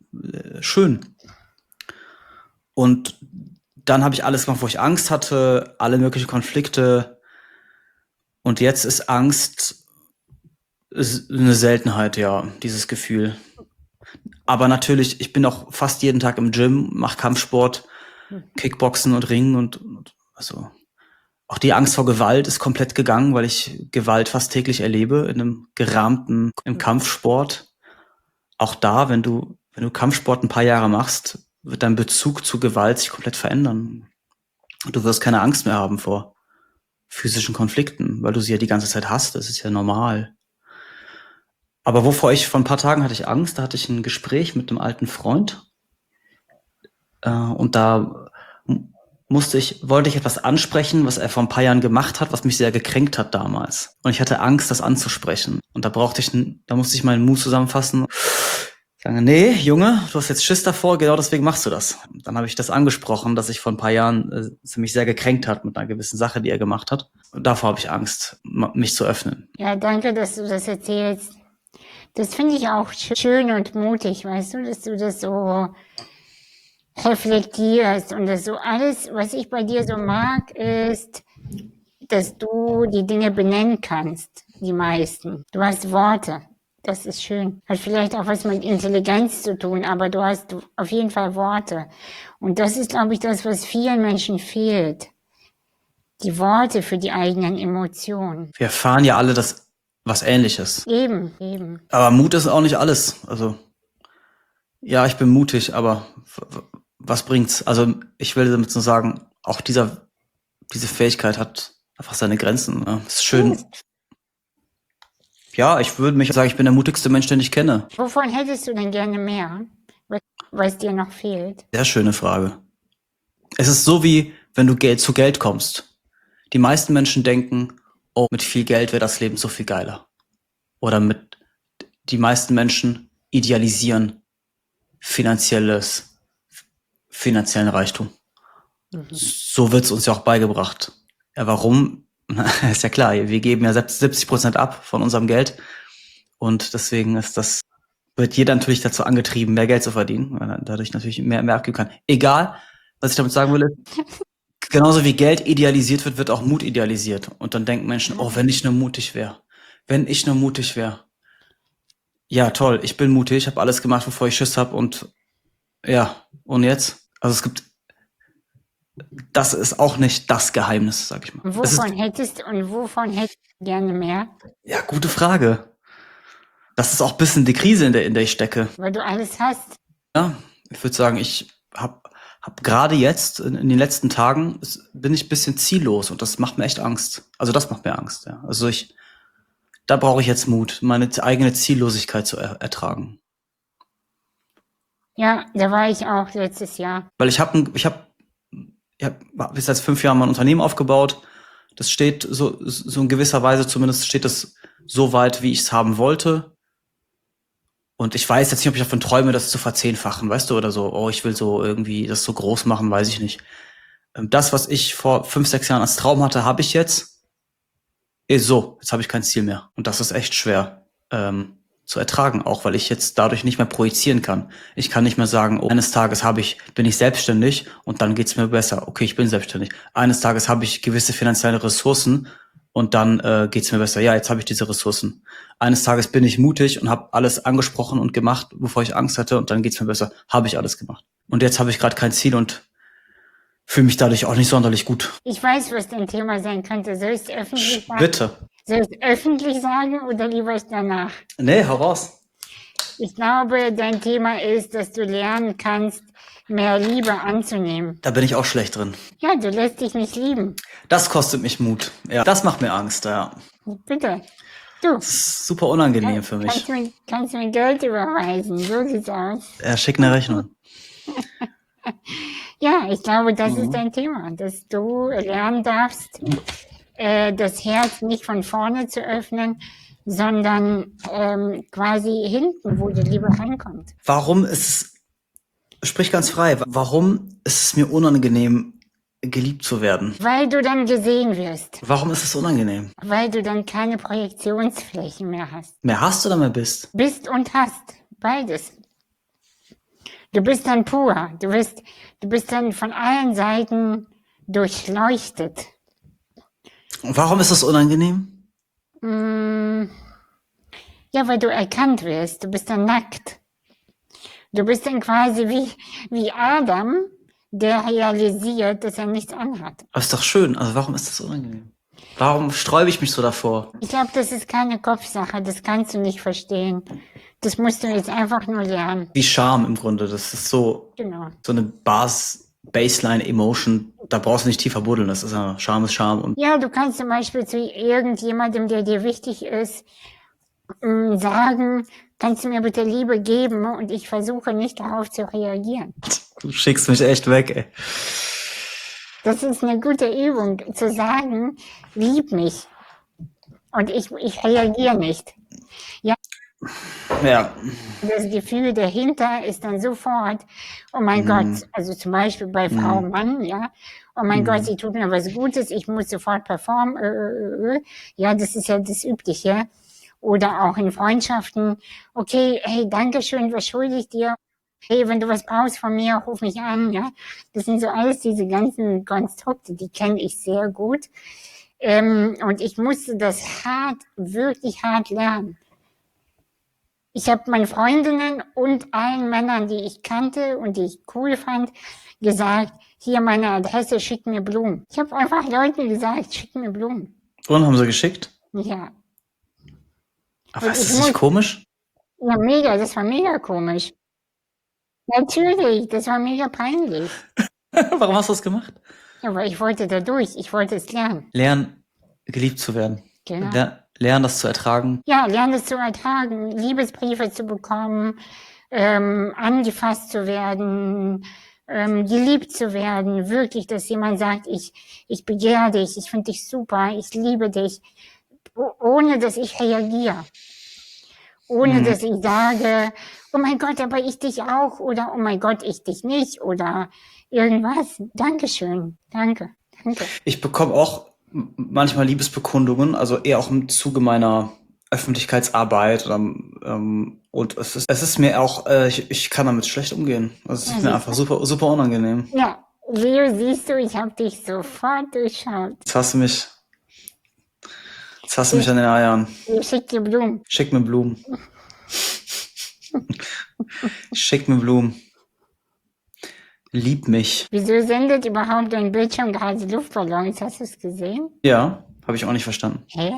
S3: äh, schön. Und dann habe ich alles gemacht, wo ich Angst hatte, alle möglichen Konflikte. Und jetzt ist Angst ist eine Seltenheit, ja, dieses Gefühl. Aber natürlich, ich bin auch fast jeden Tag im Gym, mache Kampfsport, Kickboxen und Ringen und, und also auch die Angst vor Gewalt ist komplett gegangen, weil ich Gewalt fast täglich erlebe in einem gerahmten, im Kampfsport. Auch da, wenn du, wenn du Kampfsport ein paar Jahre machst, wird dein Bezug zu Gewalt sich komplett verändern. Du wirst keine Angst mehr haben vor physischen Konflikten, weil du sie ja die ganze Zeit hast. Das ist ja normal. Aber wovor ich, vor ein paar Tagen hatte ich Angst, da hatte ich ein Gespräch mit einem alten Freund. Äh, und da m- musste ich, wollte ich etwas ansprechen, was er vor ein paar Jahren gemacht hat, was mich sehr gekränkt hat damals. Und ich hatte Angst, das anzusprechen. Und da brauchte ich, ein, da musste ich meinen Mut zusammenfassen. Sagen, nee, Junge, du hast jetzt Schiss davor, genau deswegen machst du das. Dann habe ich das angesprochen, dass ich vor ein paar Jahren äh, es mich sehr gekränkt hat mit einer gewissen Sache, die er gemacht hat. Und davor habe ich Angst, m- mich zu öffnen.
S1: Ja, danke, dass du das erzählst. Das finde ich auch sch- schön und mutig, weißt du, dass du das so reflektierst und das so alles, was ich bei dir so mag, ist, dass du die Dinge benennen kannst, die meisten. Du hast Worte. Das ist schön. Hat vielleicht auch was mit Intelligenz zu tun, aber du hast auf jeden Fall Worte. Und das ist, glaube ich, das, was vielen Menschen fehlt. Die Worte für die eigenen Emotionen.
S3: Wir erfahren ja alle das was Ähnliches.
S1: Eben, eben.
S3: Aber Mut ist auch nicht alles. Also, ja, ich bin mutig, aber w- w- was bringt's? Also, ich will damit nur sagen, auch dieser, diese Fähigkeit hat einfach seine Grenzen. Ne? Ist schön. Ja, ich würde mich sagen, ich bin der mutigste Mensch, den ich kenne.
S1: Wovon hättest du denn gerne mehr, was, was dir noch fehlt?
S3: Sehr schöne Frage. Es ist so wie, wenn du Geld zu Geld kommst. Die meisten Menschen denken, oh, mit viel Geld wäre das Leben so viel geiler. Oder mit, die meisten Menschen idealisieren finanzielles, finanziellen Reichtum. So wird's uns ja auch beigebracht. Ja, warum? Ist ja klar, wir geben ja siebzig Prozent ab von unserem Geld. Und deswegen ist das, wird jeder natürlich dazu angetrieben, mehr Geld zu verdienen, weil er dadurch natürlich mehr, mehr abgeben kann. Egal, was ich damit sagen will, ist, genauso wie Geld idealisiert wird, wird auch Mut idealisiert. Und dann denken Menschen, oh, wenn ich nur mutig wäre. Wenn ich nur mutig wäre. Ja, toll, ich bin mutig, habe alles gemacht, bevor ich Schiss habe und ja, und jetzt? Also es gibt, das ist auch nicht das Geheimnis, sag ich mal.
S1: Und
S3: Es ist,
S1: wovon hättest und wovon hättest du gerne mehr?
S3: ja, gute Frage. Das ist auch ein bisschen die Krise, in der, in der ich stecke.
S1: Weil du alles hast.
S3: Ja, ich würde sagen, ich habe hab gerade jetzt, in, in den letzten Tagen, es- bin ich ein bisschen ziellos und das macht mir echt Angst. Also das macht mir Angst, ja. Also ich, da brauche ich jetzt Mut, meine z- eigene Ziellosigkeit zu er ertragen.
S1: Ja, da war ich auch letztes Jahr.
S3: Weil ich habe ich habe ich hab bis seit fünf Jahren mein Unternehmen aufgebaut. Das steht so, so in gewisser Weise zumindest steht das so weit, wie ich es haben wollte. Und ich weiß jetzt nicht, ob ich davon träume, das zu verzehnfachen, weißt du, oder so. Oh, ich will so irgendwie das so groß machen, weiß ich nicht. Ähm, Das, was ich vor fünf, sechs Jahren als Traum hatte, habe ich jetzt. Eh, so, jetzt habe ich kein Ziel mehr. Und das ist echt schwer ähm, zu ertragen, auch weil ich jetzt dadurch nicht mehr projizieren kann. Ich kann nicht mehr sagen, oh, eines Tages habe ich, bin ich selbstständig und dann geht's mir besser. Okay, ich bin selbstständig. Eines Tages habe ich gewisse finanzielle Ressourcen und dann äh, geht's mir besser. Ja, jetzt habe ich diese Ressourcen. Eines Tages bin ich mutig und habe alles angesprochen und gemacht, bevor ich Angst hatte und dann geht's mir besser. Habe ich alles gemacht. Und jetzt habe ich gerade kein Ziel und fühle mich dadurch auch nicht sonderlich gut.
S1: Ich weiß, was dein Thema sein könnte. Soll ich es öffentlich sagen?
S3: Bitte.
S1: Soll ich es öffentlich sagen oder lieber ich danach?
S3: Nee, hau raus.
S1: Ich glaube, dein Thema ist, dass du lernen kannst, mehr Liebe anzunehmen.
S3: Da bin ich auch schlecht drin.
S1: Ja, du lässt dich nicht lieben.
S3: Das kostet mich Mut. Ja, das macht mir Angst, ja.
S1: Bitte. Du,
S3: Das ist super unangenehm für mich.
S1: kannst du, mir, kannst du mir Geld überweisen? So sieht's aus.
S3: Er schickt eine Rechnung.
S1: Ja, ich glaube, das ist dein Thema, dass du lernen darfst, äh, das Herz nicht von vorne zu öffnen, sondern ähm, quasi hinten, wo die Liebe reinkommt.
S3: Warum ist es, sprich ganz frei, warum ist es mir unangenehm, geliebt zu werden?
S1: Weil du dann gesehen wirst,
S3: Warum ist es unangenehm?
S1: weil du dann keine Projektionsflächen mehr hast.
S3: Mehr hast oder mehr bist?
S1: Bist und hast, beides. Du bist dann pur. Du bist, du bist dann von allen Seiten durchleuchtet.
S3: Und warum ist das unangenehm?
S1: Mm, ja, weil du erkannt wirst. Du bist dann nackt. Du bist dann quasi wie, wie Adam, der realisiert, dass er nichts anhat.
S3: Aber ist doch schön. Also warum ist das unangenehm? Warum sträube ich mich so davor?
S1: Ich glaube, das ist keine Kopfsache. Das kannst du nicht verstehen. Das musst du jetzt einfach nur lernen.
S3: Wie Scham im Grunde. Das ist so,
S1: Genau.
S3: so eine Bas Baseline-Emotion. Da brauchst du nicht tiefer buddeln. Das ist ja Scham ist Scham. Und
S1: Ja, du kannst zum Beispiel zu irgendjemandem, der dir wichtig ist, mm, sagen, kannst du mir bitte Liebe geben? Und ich versuche nicht darauf zu reagieren.
S3: du schickst mich echt weg, ey.
S1: Das ist eine gute Übung, zu sagen, lieb mich. Und ich, ich reagiere nicht.
S3: Ja.
S1: Das Gefühl dahinter ist dann sofort, oh mein
S3: Mhm.
S1: Gott, also zum Beispiel bei Frau,
S3: Mhm.
S1: Mann, ja, oh mein
S3: Mhm.
S1: Gott, sie tut mir was Gutes, ich muss sofort performen, äh, äh, äh. Ja, das ist ja das Übliche. Oder auch in Freundschaften, okay, hey, danke schön, was schulde ich dir? Hey, wenn du was brauchst von mir, ruf mich an, ja. Das sind so alles diese ganzen Konstrukte, die kenne ich sehr gut. Ähm, und ich musste das hart, wirklich hart lernen. Ich habe meinen Freundinnen und allen Männern, die ich kannte und die ich cool fand, gesagt, hier meine Adresse, schick mir Blumen. Ich habe einfach Leuten gesagt, schick mir Blumen.
S3: Und haben sie geschickt?
S1: Ja.
S3: Aber
S1: Und
S3: ist
S1: ich
S3: das nicht
S1: muss-
S3: komisch?
S1: Ja, mega, das war mega komisch. Natürlich, das war mega peinlich.
S3: Warum hast du das gemacht?
S1: Aber ich wollte da durch, ich wollte es lernen.
S3: Lernen, geliebt zu werden.
S1: Genau.
S3: Ler lernen, das zu ertragen.
S1: Ja, lernen es zu ertragen, Liebesbriefe zu bekommen, ähm, angefasst zu werden, ähm, geliebt zu werden. Wirklich, dass jemand sagt, ich, ich begehre dich, ich finde dich super, ich liebe dich, o- ohne dass ich reagiere. Ohne
S3: Mhm.
S1: dass ich sage, oh mein Gott, aber ich dich auch, oder oh mein Gott, ich dich nicht, oder irgendwas. Dankeschön, danke, danke.
S3: Ich bekomme auch m- manchmal Liebesbekundungen, also eher auch im Zuge meiner Öffentlichkeitsarbeit. Oder, ähm, und es ist, es ist mir auch, äh, ich, ich kann damit schlecht umgehen. Also es ist
S1: Ja,
S3: mir
S1: siehst
S3: einfach super, super unangenehm.
S1: Ja, Leo, siehst du, ich habe dich sofort durchschaut.
S3: Jetzt hast du mich, jetzt hast du mich an den Eiern.
S1: Ich schick dir Blumen.
S3: Schick mir Blumen. Schick mir Blumen. Lieb mich.
S1: Wieso sendet überhaupt dein Bildschirm gerade Luftballons? Hast du es gesehen?
S3: Ja, habe ich auch nicht verstanden.
S1: Hä?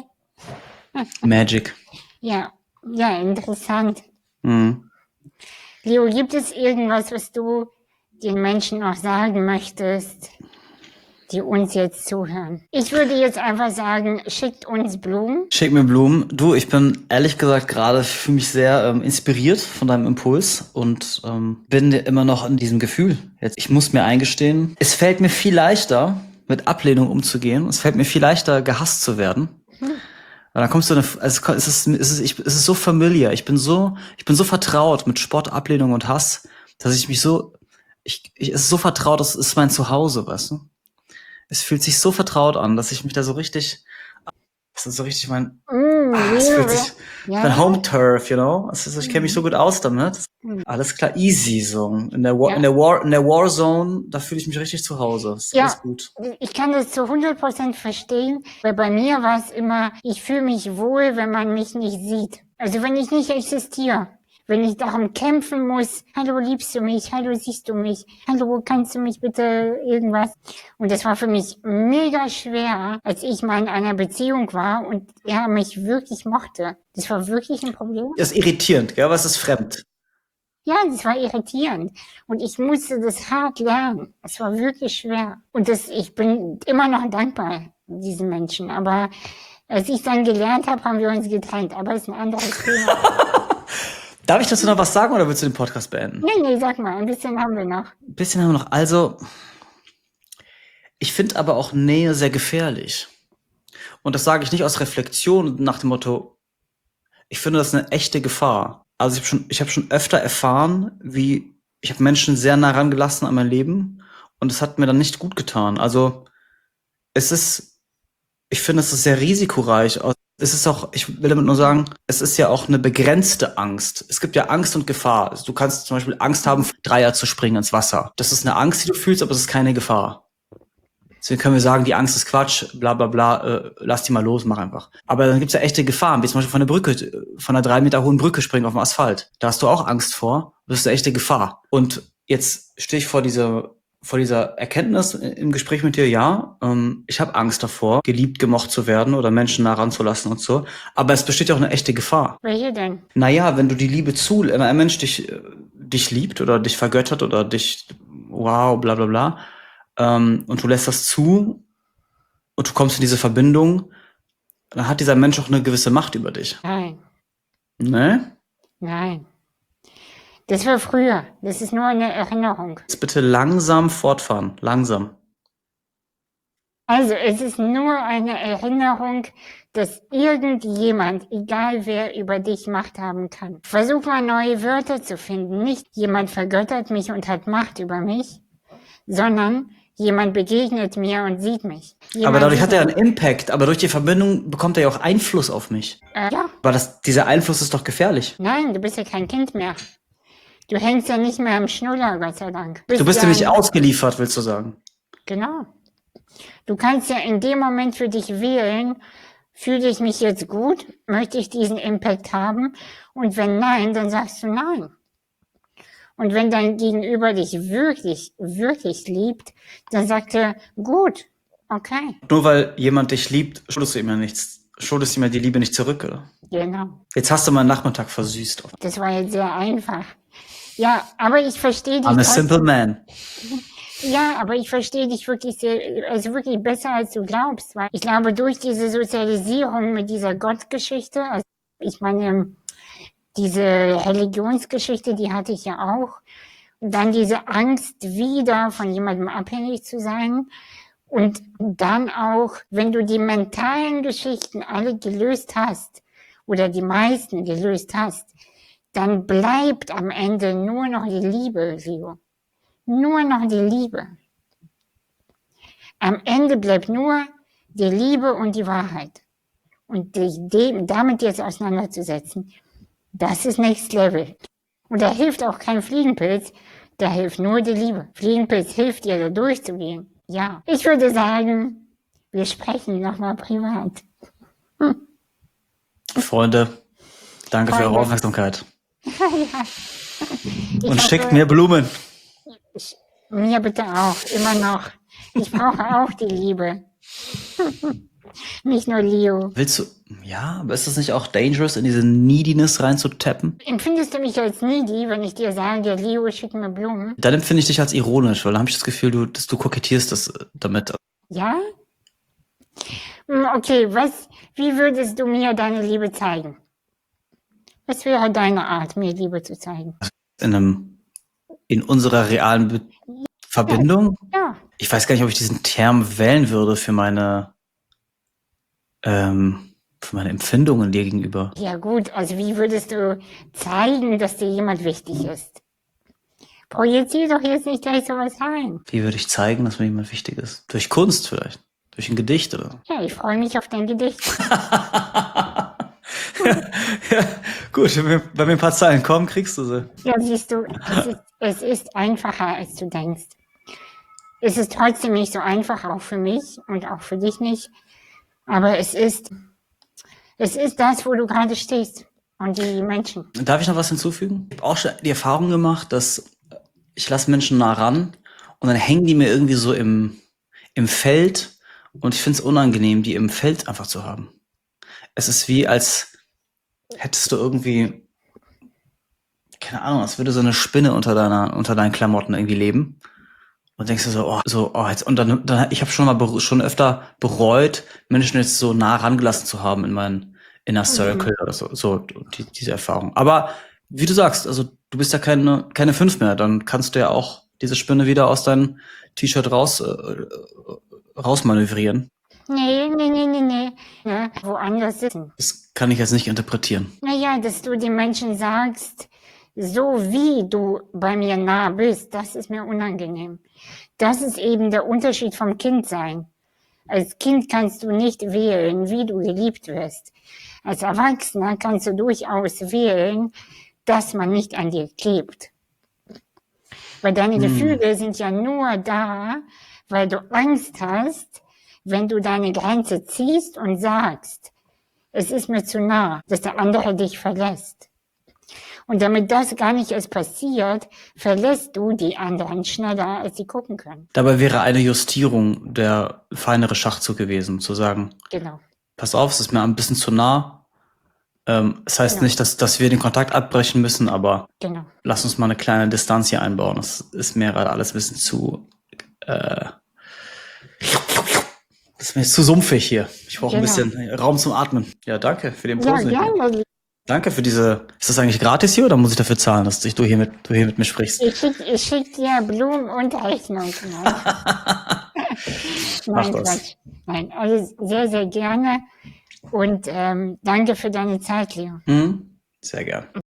S3: Magic.
S1: Ja, ja, interessant.
S3: Mhm.
S1: Leo, gibt es irgendwas, was du den Menschen noch sagen möchtest, die uns jetzt zuhören? Ich würde jetzt einfach sagen, schickt uns Blumen.
S3: Schick mir Blumen. Du, ich bin ehrlich gesagt gerade, ich fühle mich sehr ähm, inspiriert von deinem Impuls und ähm, bin immer noch in diesem Gefühl. Jetzt, ich muss mir eingestehen, es fällt mir viel leichter, mit Ablehnung umzugehen. Es fällt mir viel leichter, gehasst zu werden.
S1: Hm.
S3: Weil dann kommst du, eine, also es ist, es ist, ich, es ist so familiar. Ich bin so, ich bin so vertraut mit Spott, Ablehnung und Hass, dass ich mich so, ich, ich es ist so vertraut, das ist mein Zuhause, weißt du? Es fühlt sich so vertraut an, dass ich mich da so richtig, das ist so richtig mein,
S1: Mm,
S3: ah, es
S1: Leo,
S3: fühlt sich,
S1: ja.
S3: mein Home Turf, you know? Es ist, ich kenne mich so gut aus damit.
S1: Mhm.
S3: Alles klar, easy so. In der War,
S1: Ja.
S3: in der War, in der Warzone, da fühle ich mich richtig zu Hause. Das ist
S1: Ja.
S3: alles gut.
S1: Ich kann das zu hundert Prozent verstehen, weil bei mir war es immer, ich fühle mich wohl, wenn man mich nicht sieht. Also wenn ich nicht existiere. Wenn ich darum kämpfen muss, hallo, liebst du mich? Hallo, siehst du mich? Hallo, kannst du mich bitte irgendwas? Und das war für mich mega schwer, als ich mal in einer Beziehung war und er mich wirklich mochte. Das war wirklich ein Problem.
S3: Das ist irritierend, gell? Aber es ist fremd.
S1: Ja, das war irritierend. Und ich musste das hart lernen. Es war wirklich schwer. Und das, ich bin immer noch dankbar diesen Menschen. Aber als ich dann gelernt habe, haben wir uns getrennt. Aber es ist ein anderes Thema.
S3: Darf ich dazu noch was sagen oder willst du den Podcast beenden?
S1: Nee, nee, sag mal, ein bisschen haben wir noch.
S3: Ein bisschen haben wir noch. Also, ich finde aber auch Nähe sehr gefährlich. Und das sage ich nicht aus Reflexion nach dem Motto, ich finde das eine echte Gefahr. Also ich habe schon, ich habe schon öfter erfahren, wie ich habe Menschen sehr nah rangelassen an mein Leben und es hat mir dann nicht gut getan. Also es ist, ich finde, es ist sehr risikoreich, aus Es ist auch, ich will damit nur sagen, es ist ja auch eine begrenzte Angst. Es gibt ja Angst und Gefahr. Also du kannst zum Beispiel Angst haben, Dreier zu springen ins Wasser. Das ist eine Angst, die du fühlst, aber es ist keine Gefahr. Deswegen können wir sagen, die Angst ist Quatsch, bla bla bla, äh, lass die mal los, mach einfach. Aber dann gibt's ja echte Gefahren, wie zum Beispiel von der Brücke, von einer drei Meter hohen Brücke springen auf dem Asphalt. Da hast du auch Angst vor, das ist eine echte Gefahr. Und jetzt stehe ich vor dieser, vor dieser Erkenntnis im Gespräch mit dir, ja, ähm, ich habe Angst davor, geliebt, gemocht zu werden oder Menschen nah ranzulassen und so. Aber es besteht ja auch eine echte Gefahr.
S1: Welche denn?
S3: Naja, wenn du die Liebe zu, wenn ein Mensch dich, äh, dich liebt oder dich vergöttert oder dich, wow, bla bla bla, ähm, und du lässt das zu und du kommst in diese Verbindung, dann hat dieser Mensch auch eine gewisse Macht über dich.
S1: Nein,
S3: Ne?
S1: nein. Das war früher. Das ist nur eine Erinnerung.
S3: Jetzt bitte langsam fortfahren. Langsam.
S1: Also, es ist nur eine Erinnerung, dass irgendjemand, egal wer, über dich Macht haben kann. Versuch mal neue Wörter zu finden. Nicht jemand vergöttert mich und hat Macht über mich, sondern jemand begegnet mir und sieht mich. Jemand
S3: Aber dadurch
S1: sieht
S3: hat er
S1: mich.
S3: einen Impact. Aber durch die Verbindung bekommt er ja auch Einfluss auf mich.
S1: Äh, ja,
S3: Aber das, dieser Einfluss ist doch gefährlich.
S1: nein, du bist ja kein Kind mehr. Du hängst ja nicht mehr am Schnuller, Gott sei Dank.
S3: Du bist
S1: ja
S3: ja nicht
S1: ein-
S3: ausgeliefert, willst du sagen.
S1: Genau. Du kannst ja in dem Moment für dich wählen, fühle ich mich jetzt gut, möchte ich diesen Impact haben? Und wenn nein, dann sagst du nein. Und wenn dein Gegenüber dich wirklich, wirklich liebt, dann sagt er, gut, okay,
S3: Nur weil jemand dich liebt, schuldest du ihm ja nichts. Schuldest ihm ja die Liebe nicht zurück, oder?
S1: genau.
S3: Jetzt hast du meinen Nachmittag versüßt.
S1: Das war jetzt sehr einfach. Ja, aber ich verstehe dich.
S3: I'm a
S1: trotzdem.
S3: simple man.
S1: Ja, aber ich verstehe dich wirklich sehr, also wirklich besser als du glaubst, weil ich glaube, durch diese Sozialisierung mit dieser Gottgeschichte, also ich meine, diese Religionsgeschichte, die hatte ich ja auch, und dann diese Angst, wieder von jemandem abhängig zu sein, und dann auch, wenn du die mentalen Geschichten alle gelöst hast, oder die meisten gelöst hast, dann bleibt am Ende nur noch die Liebe, Rio. Nur noch die Liebe. Am Ende bleibt nur die Liebe und die Wahrheit. Und dich dem, damit jetzt auseinanderzusetzen, das ist Next Level. Und da hilft auch kein Fliegenpilz, da hilft nur die Liebe. Fliegenpilz hilft dir, da durchzugehen. Ja, ich würde sagen, wir sprechen nochmal privat.
S3: Freunde, danke für eure
S1: Freunde.
S3: Aufmerksamkeit.
S1: ja. Ich
S3: Und schickt
S1: hoffe,
S3: mir Blumen.
S1: ich, mir bitte auch, immer noch. Ich brauche auch die Liebe. Nicht nur Leo.
S3: Willst du, ja, aber ist das nicht auch dangerous, in diese Neediness reinzutappen?
S1: Empfindest du mich als needy, wenn ich dir sage, Leo, schick mir Blumen?
S3: Dann empfinde ich dich als ironisch, weil dann habe ich das Gefühl, du, dass du kokettierst das äh, damit.
S1: Ja? Hm, okay, was, wie würdest du mir deine Liebe zeigen? Was wäre deine Art, mir Liebe zu zeigen?
S3: In einem, in unserer realen Be Verbindung?
S1: Ja,
S3: Ich weiß gar nicht, ob ich diesen Term wählen würde für meine, ähm, für meine Empfindungen dir gegenüber.
S1: ja gut, also wie würdest du zeigen, dass dir jemand wichtig ist? Projizier doch jetzt nicht gleich sowas rein.
S3: Wie würde ich zeigen, dass mir jemand wichtig ist? Durch Kunst vielleicht? Durch ein Gedicht oder?
S1: Ja, ich freue mich auf dein Gedicht.
S3: Ja, gut, wenn mir, wenn mir ein paar Zeilen kommen, kriegst du sie.
S1: Ja, siehst du, es ist, es ist einfacher, als du denkst. Es ist trotzdem nicht so einfach, auch für mich und auch für dich nicht. Aber es ist, es ist das, wo du gerade stehst. Und die Menschen.
S3: Darf ich noch was hinzufügen? Ich habe auch schon die Erfahrung gemacht, dass ich lasse Menschen nah ran und dann hängen die mir irgendwie so im, im Feld und ich finde es unangenehm, die im Feld einfach zu haben. Es ist wie, als hättest du irgendwie, keine Ahnung, als würde so eine Spinne unter deiner, unter deinen Klamotten irgendwie leben. Und denkst du so, oh, so, oh, jetzt, und dann, dann ich habe schon mal beru- schon öfter bereut, Menschen jetzt so nah rangelassen zu haben in meinen Inner Circle oder so, so die, diese Erfahrung. Aber wie du sagst, also du bist ja keine, keine fünf mehr, dann kannst du ja auch diese Spinne wieder aus deinem T-Shirt raus, äh, rausmanövrieren.
S1: Nee, nee, nee, nee, nee. Ja, woanders sitzen.
S3: Das kann ich jetzt nicht interpretieren.
S1: Naja, dass du den Menschen sagst, so wie du bei mir nah bist, das ist mir unangenehm. Das ist eben der Unterschied vom Kindsein. Als Kind kannst du nicht wählen, wie du geliebt wirst. Als Erwachsener kannst du durchaus wählen, dass man nicht an dir klebt. Weil deine
S3: Hm.
S1: Gefühle sind ja nur da, weil du Angst hast, wenn du deine Grenze ziehst und sagst, es ist mir zu nah, dass der andere dich verlässt. Und damit das gar nicht erst passiert, verlässt du die anderen schneller, als sie gucken können.
S3: Dabei wäre eine Justierung der feinere Schachzug gewesen, zu sagen,
S1: Genau.
S3: pass auf, es ist mir ein bisschen zu nah. Ähm, das heißt
S1: Genau.
S3: nicht, dass, dass wir den Kontakt abbrechen müssen, aber
S1: Genau.
S3: lass uns mal eine kleine Distanz hier einbauen. Das ist mir gerade alles ein bisschen zu, äh, das ist mir zu sumpfig hier. Ich brauche ein
S1: Genau.
S3: bisschen Raum zum Atmen. Ja, danke für den
S1: Ja,
S3: Impuls.
S1: gerne.
S3: Danke für diese, ist das eigentlich gratis hier oder muss ich dafür zahlen, dass du hier mit, du hier mit mir sprichst?
S1: Ich schicke ich schick dir Blumen und Rechnung. Nein,
S3: Mach
S1: Nein
S3: das.
S1: Quatsch. Nein, also sehr, sehr gerne. Und ähm, danke für deine Zeit, Leo.
S3: Mhm. Sehr gern.